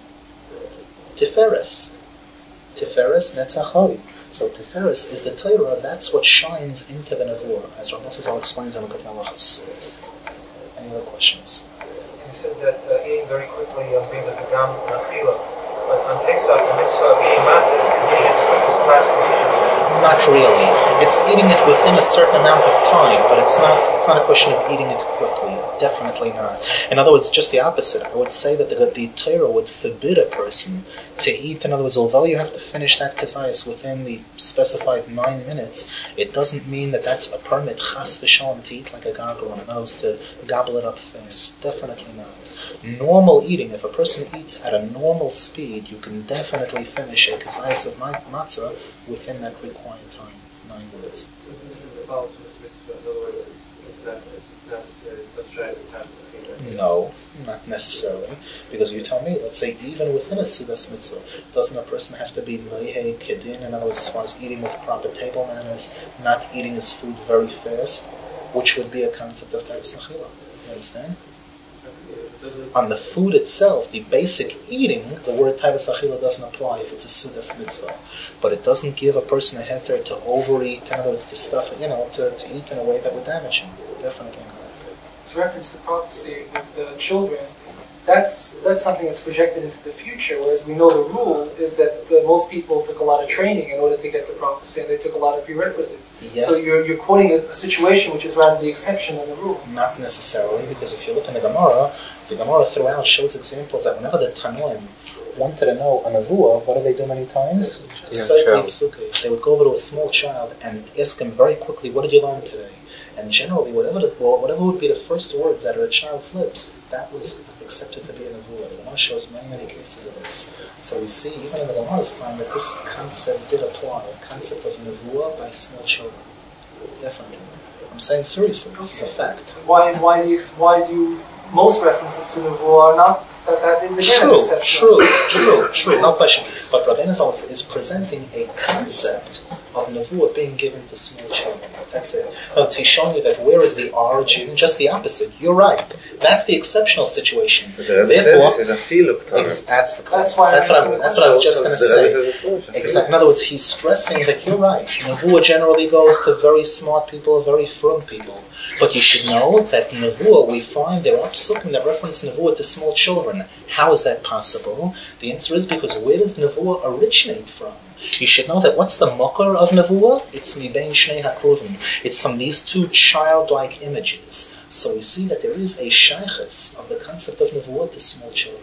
S1: Tiferes. Tiferes, Netzach, Hoi. So Tiferes is the Torah, that's what shines into the nevuah, as Rav Nosson explains in Lekut Halachos. Any other questions?
S2: You said that eating very quickly brings up a gam and achila. But on Pesach, the mitzvah of eating matzah is eating as quick as classic eating.
S1: Not really. It's eating it within a certain amount of time, but it's not a question of eating it quickly. Definitely not. In other words, just the opposite. I would say that the Torah would forbid a person to eat. In other words, although you have to finish that kazayas within the specified 9 minutes, it doesn't mean that that's a permit chas v'shalom to eat like a gargoyle. In other words, to gobble it up fast. Definitely not. Normal eating, if a person eats at a normal speed, you can definitely finish a kazayas of matzah within that required time, 9 minutes. No, not necessarily. Because you tell me, let's say even within a Sudas mitzvah, doesn't a person have to be Meihe Kedin, in other words, as far as eating with proper table manners, not eating his food very fast, which would be a concept of Tavis Achila. You understand? On the food itself, the basic eating, the word Tavis Achila doesn't apply if it's a Sudas mitzvah. But it doesn't give a person a heter to overeat, in other words, to stuff, to eat in a way that would damage him. Definitely not.
S3: It's reference to prophecy with the children. That's something that's projected into the future, whereas we know the rule is that most people took a lot of training in order to get to prophecy, and they took a lot of prerequisites. Yes. So you're quoting a situation which is rather the exception than the rule.
S1: Not necessarily, because if you look in the Gemara throughout shows examples that whenever the Tanoim wanted to know a nevuah, what do they do many times? They would go over to a small child and ask him very quickly, what did you learn today? And generally, whatever would be the first words out of a child's lips, that was accepted to be a nevuah. The Gemara shows many, many cases of this. So we see, even in the Gemara's time, that this concept did apply, a concept of nevuah by small children. Definitely. I'm saying seriously, this is a fact.
S3: Why do most references to nevuah are not, that is again an exception?
S1: True, no question. But Rabbeinu Zal is presenting a concept of nevuah being given to small children. That's it. No, he's showing you that where is the origin? Just the opposite. You're right. That's the exceptional situation.
S4: But the Rebbe says this is a filuk Torah.
S1: That's what I was just going to say. Exactly. In other words, he's stressing that you're right. Nevuah generally goes to very smart people, very frum people. But you should know that nevuah, we find there are psukim that reference nevuah to small children. How is that possible? The answer is because where does nevuah originate from? You should know that what's the mokar of nevuah? It's mibein shnei hakruvim. It's from these two childlike images. So we see that there is a shaychus of the concept of nevuah to small children. You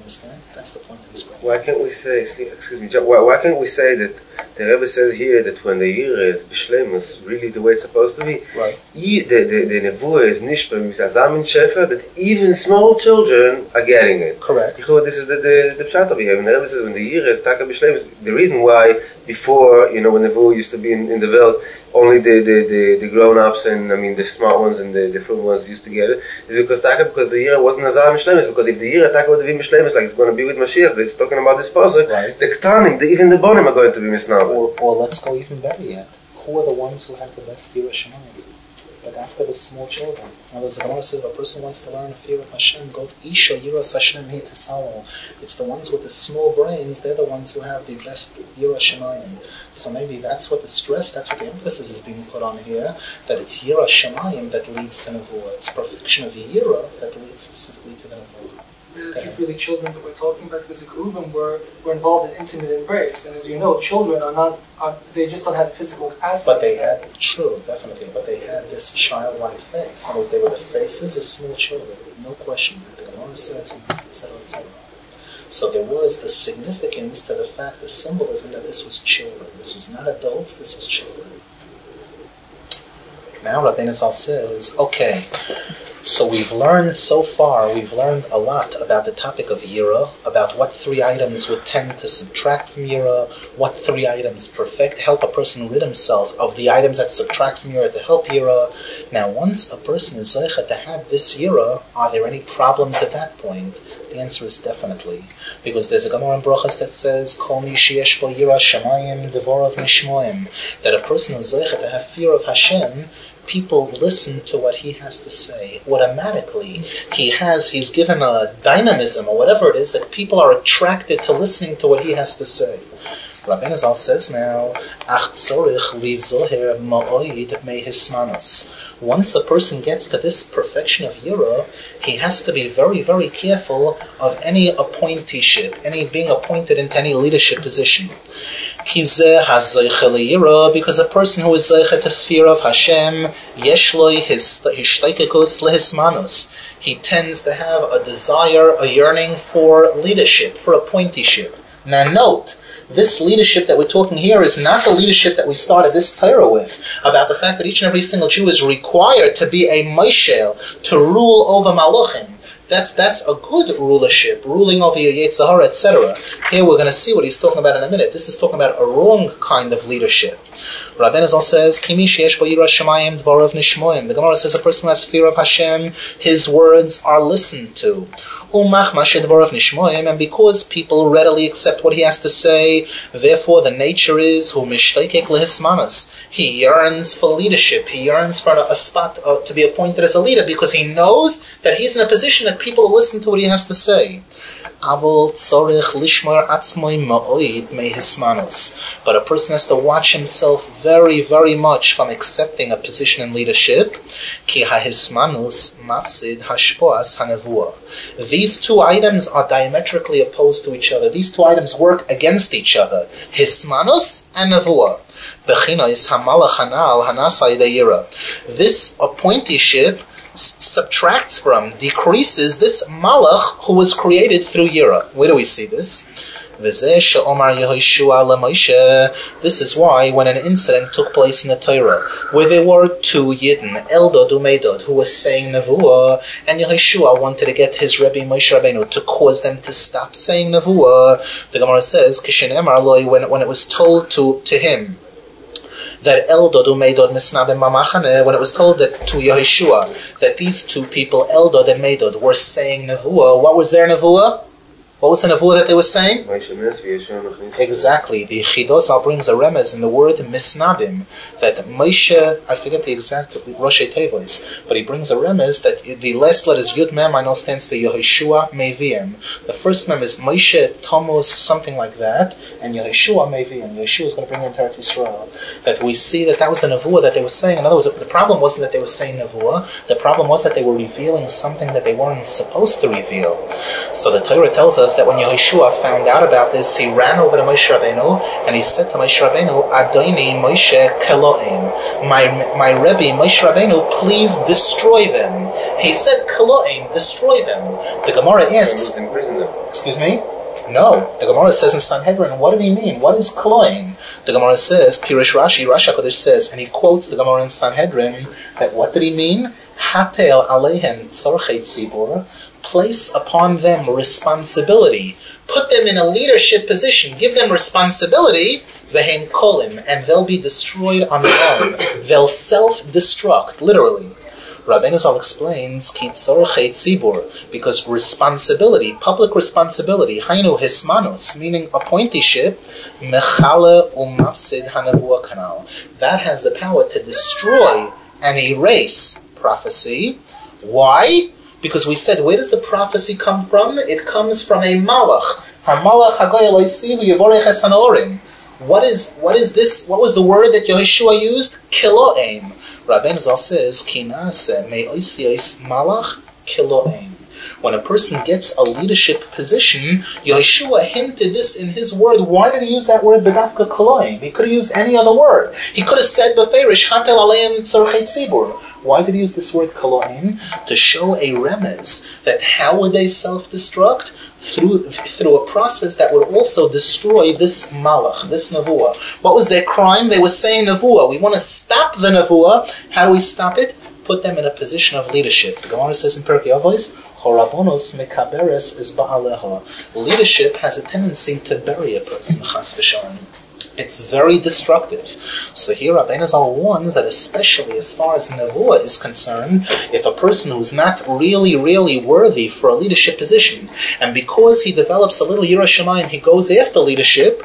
S1: understand? That's the point of his question.
S4: Why can't we say, excuse me, why can't we say that the Rebbe says here that when the year is b'shleimus, really the way it's supposed to be,
S1: Right.
S4: The nevuah is nishpa mizazamin shefer, that even small children are getting it.
S1: Correct.
S4: This is the pshat over here. When the Rebbe says when the year is taka b'shleimus, the reason why before, when nevuah used to be in the world, only the grown-ups and the smart ones and the fluent ones used to get it, is because the year wasn't nazar b'shleimus. Because if the year taka would be b'shleimus, like it's going to be with Mashiach, it's talking about this pasuk,
S1: Right.
S4: the ketanim, even the bonim are going to be misnabel.
S1: Or let's go even better yet. Who are the ones who have the best Yirah Shamayim? But after the small children. In other words, the Gemara says if a person wants to learn a fear of Hashem, go to Isha Yiras Hashem He Tesalo. It's the ones with the small brains, they're the ones who have the best Yirah Shamayim. So maybe that's what the stress, that's what the emphasis is being put on here, that it's Yirah Shamayim that leads to Nevuah. It's perfection of Yirah that leads specifically to the Nevuah.
S3: These really children that we're talking about, because the Keruvim were involved in intimate embrace, and as you know, children they just don't have the physical capacity.
S1: But they had, true, definitely, but they had this childlike face. In other words, they were the faces of small children, no question. The Gemara says, etc., etc. So there was a significance to the fact, the symbolism that this was children. This was not adults, this was children. Now Rabbeinu Zal says, okay, so we've learned a lot about the topic of Yira, about what three items would tend to subtract from Yira, what three items help a person rid himself of the items that subtract from Yira to help Yira. Now, once a person is Zeicha to have this Yira, are there any problems at that point? The answer is definitely. Because there's a Gemara in Brachas that says, Kol mi sheyesh bo yira shamayim devorav nishmoim, that a person is Zeicha to have fear of Hashem, people listen to what he has to say. Automatically, he's given a dynamism or whatever it is that people are attracted to listening to what he has to say. Rabbeinu Zal says now, Ach tzorich li zoher ma'oid me hismanos. Once a person gets to this perfection of Yira, he has to be very, very careful of any appointeeship, any being appointed into any leadership position. Because a person who is zeicha to fear of Hashem, yeshloi hishtaikekus lehismanus. He tends to have a desire, a yearning for leadership, for appointeeship. Now note, this leadership that we're talking here is not the leadership that we started this Torah with, about the fact that each and every single Jew is required to be a Moshel, to rule over Malachim. That's a good rulership, ruling over your Yetzer Hara, etc. Here we're going to see what he's talking about in a minute. This is talking about a wrong kind of leadership. Rabbeinu Zal says, Kimi sheyesh bo yira shamayim dvarav nishmoim. The Gemara says a person who has fear of Hashem, his words are listened to. And because people readily accept what he has to say, therefore the nature is hu mishtaikek lehismanas. He yearns for leadership. He yearns for a spot to be appointed as a leader because he knows that he's in a position that people will listen to what he has to say. But a person has to watch himself very, very much from accepting a position in leadership. These two items are diametrically opposed to each other. These two items work against each other. Hismanus and nevuah. This appointeeship subtracts from, decreases this malach who was created through Yira. Where do we see this? This is why when an incident took place in the Torah, where there were two Yidden, Eldad Umeidad, who was saying Nevuah, and Yehoshua wanted to get his Rebbe Moshe Rabbeinu to cause them to stop saying Nevuah, the Gemara says, when it was told to him, that Eldad Umeidad Misnabim Mamachane, when it was told that to Yehoshua that these two people, Eldad and Meidad, were saying Nevuah, what was their Nevuah? What was the nevuah that they were saying? Exactly. The Chidosal brings a remez in the word misnabim, that Moshe, I forget the exact Rosh Tevos, but he brings a remez that the last letter is Yud Mem, I know stands for Yehoshua Meviem. The first mem is Moshe Tomos, something like that, and Yehoshua Meviem. Yehoshua is going to bring into Eretz Yisrael. That we see that was the nevuah that they were saying. In other words, the problem wasn't that they were saying nevuah, the problem was that they were revealing something that they weren't supposed to reveal. So the Torah tells us that when Yehoshua found out about this, he ran over to Moshe Rabbeinu and he said to Moshe Rabbeinu, Adoni Moshe Keloim, my Rebbe Moshe Rabbeinu, please destroy them. He said Keloim, destroy them. The Gemara asks, Excuse me? No. The Gemara says in Sanhedrin, what did he mean? What is kloim? The Gemara says, Pirish Rashi HaKodesh says, and he quotes the Gemara in Sanhedrin, that what did he mean? Hatel alehen tzorchei tzibur, place upon them responsibility. Put them in a leadership position. Give them responsibility, vehen kolim, and they'll be destroyed on their own. They'll self-destruct, literally. Rabbeinu Zal explains, ki tzorchei tzibur, because responsibility, public responsibility, hainu hismanus, meaning appointeeship, mechale umafsid hanavua kanal. That has the power to destroy and erase prophecy. Why? Because we said, where does the prophecy come from? It comes from a malach. HaMalach hagoy eloisivu yevorech es hanorim. What is this? What was the word that Yehoshua used? Kilo'im. Rabbeinu Zal says, Kinase me'oisios malach kilo'im. When a person gets a leadership position, Yehoshua hinted this in his word. Why did he use that word bedafka kilo'im? He could have used any other word. He could have said beferish hatel aleim tzorchei tzibur. Why did he use this word kaloim? To show a remez that how would they self-destruct? Through a process that would also destroy this malach, this nevuah. What was their crime? They were saying nevuah. We want to stop the nevuah. How do we stop it? Put them in a position of leadership. The Gemara says in Pirkei Avos, Horabonos mekaberes is ba'aleha. Leadership has a tendency to bury a person, chas v'shalom. It's very destructive. So here Rabbeinu Zal warns that especially as far as nevuah is concerned, if a person who's not really worthy for a leadership position, and because he develops a little Yirah Shamayim, he goes after leadership,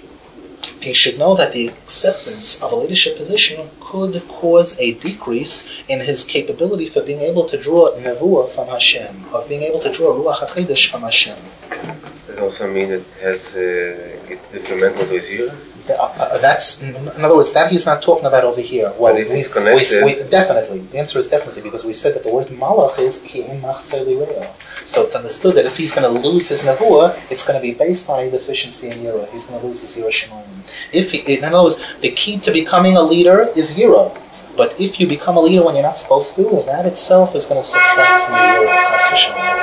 S1: he should know that the acceptance of a leadership position could cause a decrease in his capability for being able to draw nevuah from Hashem, of being able to draw Ruach HaKodesh from Hashem.
S4: Does it also mean it has it's detrimental to his Yirah?
S1: That's, in other words, that he's not talking about over here.
S4: Well, if he's connected,
S1: definitely. The answer is definitely, because we said that the word malach is ki'im machzer li'reah. So it's understood that if he's going to lose his nevuah, it's going to be based on a deficiency in Yirah. He's going to lose his Yirah Shemayim. In other words, the key to becoming a leader is Yirah. But if you become a leader when you're not supposed to, that itself is going to subtract from your Yirah. Chas v'shalom.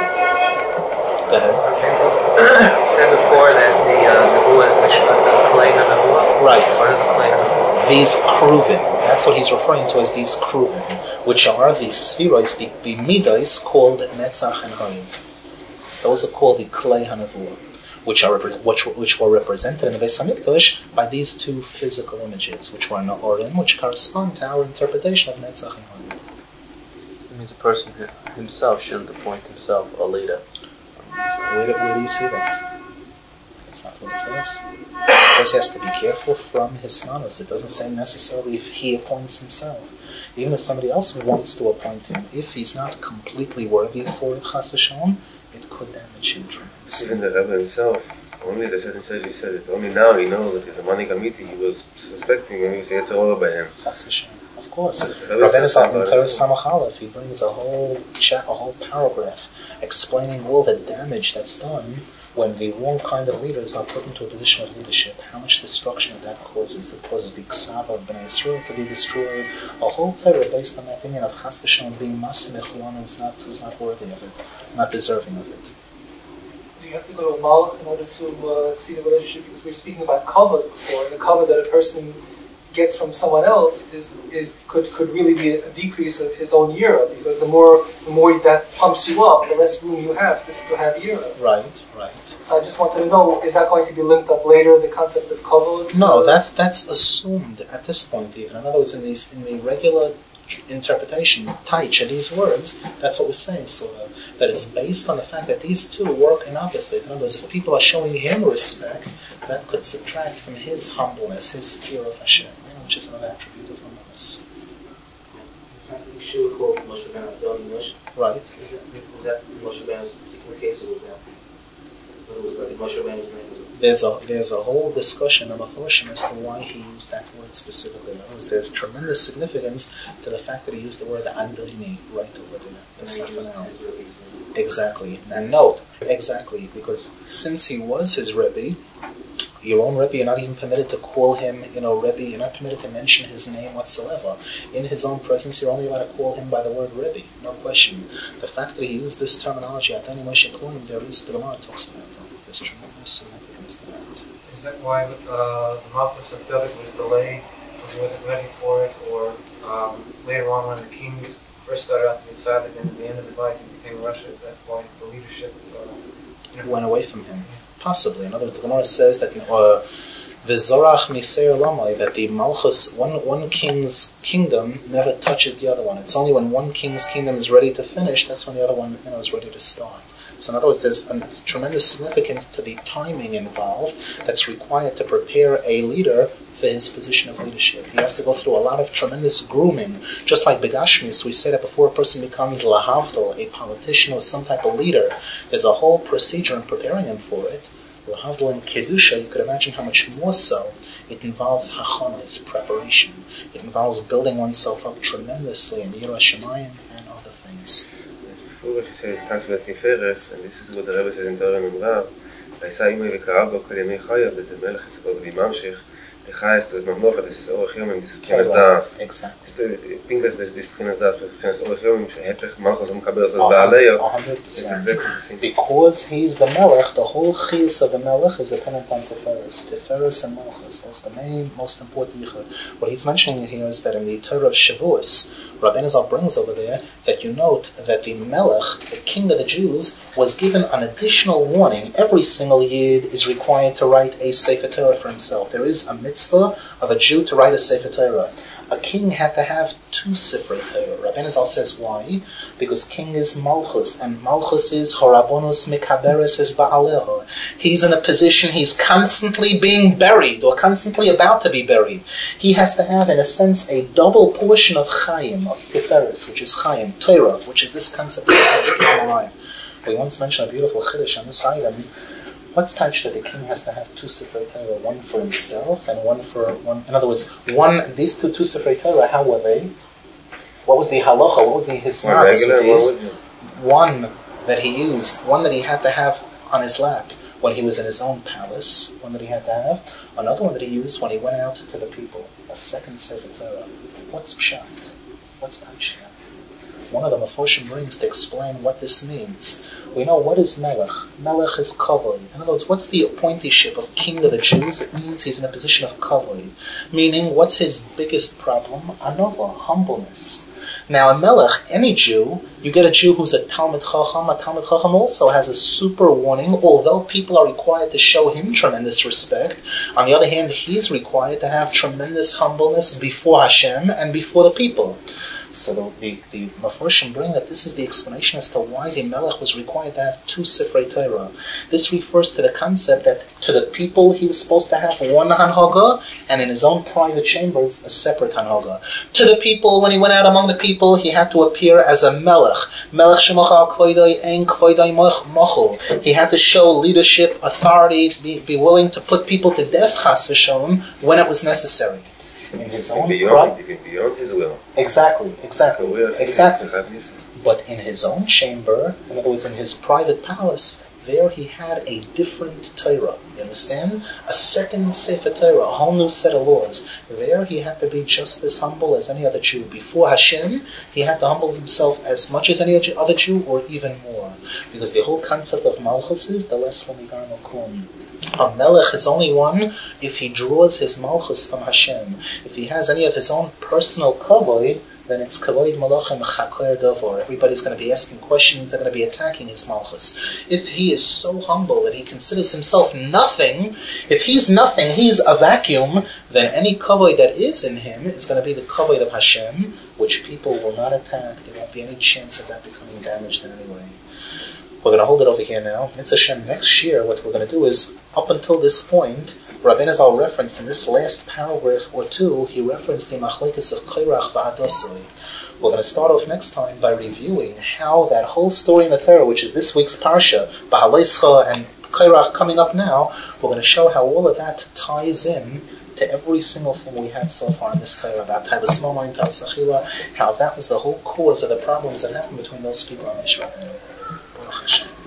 S1: Go ahead.
S2: You said before that the nevuah is the clay nevuah.
S1: Right.
S2: What are the clay nevuah?
S1: These kruvim. That's what he's referring to as these kruvim, which are the spheroids, the midas called netzach and hayim. Those are called the klei hanevuah, which were represented in the Beis Hamikdash by these two physical images, which were na'orim, which correspond to our interpretation of netzach and hayim.
S5: It means a person himself shouldn't appoint himself a leader.
S1: Where do you see that? That's not what it says. It says he has to be careful from his manus. It doesn't say necessarily if he appoints himself. Even if somebody else wants to appoint him, if he's not completely worthy for it, chas v'shalom, it could damage him tremendously.
S4: Even the Rebbe himself, only the second side he said it. Only now he knows that he's a Manik Amiti. He was suspecting when he said it's all by him.
S1: Chas v'shalom. Of course. Rabbeinu Zal in Teres Samach Aleph, he brings a whole paragraph explaining all the damage that's done when the wrong kind of leaders are put into a position of leadership, how much destruction that causes. It causes the Ksava of Bnei Yisrael to be destroyed. A whole Torah based on the opinion of Chas v'shalom being masimich one who's not worthy of it, not deserving of it.
S3: Do you have to go to a malach in order to see the relationship? Because we were speaking about kavod before, and the kavod that a person gets from someone else could really be a decrease of his own yira, because the more that pumps you up, the less room you have to have yira.
S1: Right.
S3: So I just wanted to know, is that going to be linked up later, the concept of kavod?
S1: No, that's assumed at this point even. In other words, in the regular interpretation, taich, of these words, that's what we're saying, sort of, that it's based on the fact that these two work in opposite. In other words, if people are showing him respect, that could subtract from his humbleness, his fear of Hashem, which is another attribute of humbleness.
S6: Yeshua called Moshe Rabbeinu Adon Moshe.
S1: Right.
S6: Was that Moshe Rabbeinu's particular case, or was that? But it was like Moshe Rabbeinu's name.
S1: There's a whole discussion of Mephoshim as to why he used that word specifically. There's tremendous significance to the fact that he used the word Andrini right over there. That's not for now. Exactly. And note, exactly, because since he was his Rebbe, Your own Rebbe, you're not even permitted to call him, Rebbe. You're not permitted to mention his name whatsoever. In his own presence, you're only allowed to call him by the word Rebbe, no question. The fact that he used this terminology, Atani Moshe Kloim, the Gemara talks about that. There's tremendous significance to that.
S2: Is that why the Malchus of David was delayed because he wasn't ready for it, or later on when the kings first started out to be tzaddik and at the end of his life he became Russia? Is that why the leadership
S1: went away from him? Possibly. In other words, the Gemara says that V'zorach Niseir Lamai, that the Malchus, one king's kingdom never touches the other one. It's only when one king's kingdom is ready to finish, that's when the other one is ready to start. So in other words, there's a tremendous significance to the timing involved that's required to prepare a leader for his position of leadership. He has to go through a lot of tremendous grooming. Just like Begashmis, we say that before a person becomes lahavdol, a politician or some type of leader, there's a whole procedure in preparing him for it. Lahavdol in Kedusha, you could imagine how much more so. It involves hachonis, preparation. It involves building oneself up tremendously in Yirah Shamayim and other things.
S4: Before he said Kansulat Tiferes, and this is what the Rebbe says in Torah Memrav, Vaysa imay v'karabo kol yemei chayav, that the Melech is supposed to be mamshich, the highest is Mamlocha, this is Orach Yomim, this is Pchinas Das.
S1: Exactly.
S4: Pinkas, this is Pchinas Das, Pchinas Orach Yomim, Shehepech Malchus Mekaber as Ba'aleyo.
S1: 100%.
S4: It's exactly the same.
S1: Because he's the Melech, the whole chiyus of the Melech is dependent on Tiferes. Tiferes and Malchus, that's the main, most important yichud. What he's mentioning here is that in the Torah of Shavuos, Rabbi Nizal brings over there that you note that the Melech, the king of the Jews, was given an additional warning. Every single Yid is required to write a Sefer Torah for himself. There is a mitzvah of a Jew to write a Sefer Torah. A king had to have 2 Sefer Torah. Rabbi Nizal says why? Because king is Malchus, and Malchus is Horabonus Mekaberes is Ba'aleho. He's in a position, he's constantly being buried, or constantly about to be buried. He has to have, in a sense, a double portion of Chaim, of Tiferes, which is Chaim, Torah, which is this concept of keeping alive. We once mentioned a beautiful Chiddush on this item. What's touched that the king has to have 2 Sefer Torah, one for himself and one for one. In other words, these two Sefer Torah, how were they? What was the halacha? What was the hisnah? One that he used, one that he had to have on his lap when he was in his own palace, one that he had to have, another one that he used when he went out to the people, a 2nd Sefer Torah. What's pshat? What's touched here? One of the Meforshim brings to explain what this means. We know what is Melech. Melech is kavod. In other words, what's the appointeeship of king of the Jews? It means he's in a position of kavod. Meaning, what's his biggest problem? Anova, humbleness. Now, a Melech, any Jew, you get a Jew who's a Talmid Chacham also has a super warning, although people are required to show him tremendous respect. On the other hand, he's required to have tremendous humbleness before Hashem and before the people. So the Meforshim bring that this is the explanation as to why the Melech was required to have 2 Sifrei Torah. This refers to the concept that to the people he was supposed to have one Hanhaga, and in his own private chambers a separate Hanhaga. To the people, when he went out among the people, he had to appear as a Melech. Melech Shemocha Kvoidai Ein Kvoidai Mochel. He had to show leadership, authority, be willing to put people to death, Chas v'Shalom, when it was necessary. In his own
S4: beyond his will.
S1: Exactly. But in his own chamber, in other words, in his private palace, there he had a different Torah. You understand? A 2nd Sefer Torah, a whole new set of laws. There he had to be just as humble as any other Jew. Before Hashem, he had to humble himself as much as any other Jew, or even more. Because the whole concept of Malchus is the less Lamigar Mokum. A Melech is only one if he draws his Malchus from Hashem. If he has any of his own personal kavod, then it's kavod malachim chakoyer davar. Everybody's going to be asking questions, they're going to be attacking his Malchus. If he is so humble that he considers himself nothing, if he's nothing, he's a vacuum, then any kavod that is in him is going to be the kavod of Hashem, which people will not attack. There won't be any chance of that becoming damaged in any way. We're going to hold it over here now. Mitzvah Hashem, next year what we're going to do is, up until this point, Rabbi Nizal referenced in this last paragraph or two, he referenced the machlekes of Korach v'Hadassah. We're going to start off next time by reviewing how that whole story in the Torah, which is this week's Parsha, Ba'aleischa and Korach coming up now, we're going to show how all of that ties in to every single thing we had so far in this Torah about Taivas Mama and Taivas Achila, how that was the whole cause of the problems that happened between those people on Mishra. Baruch Hashem.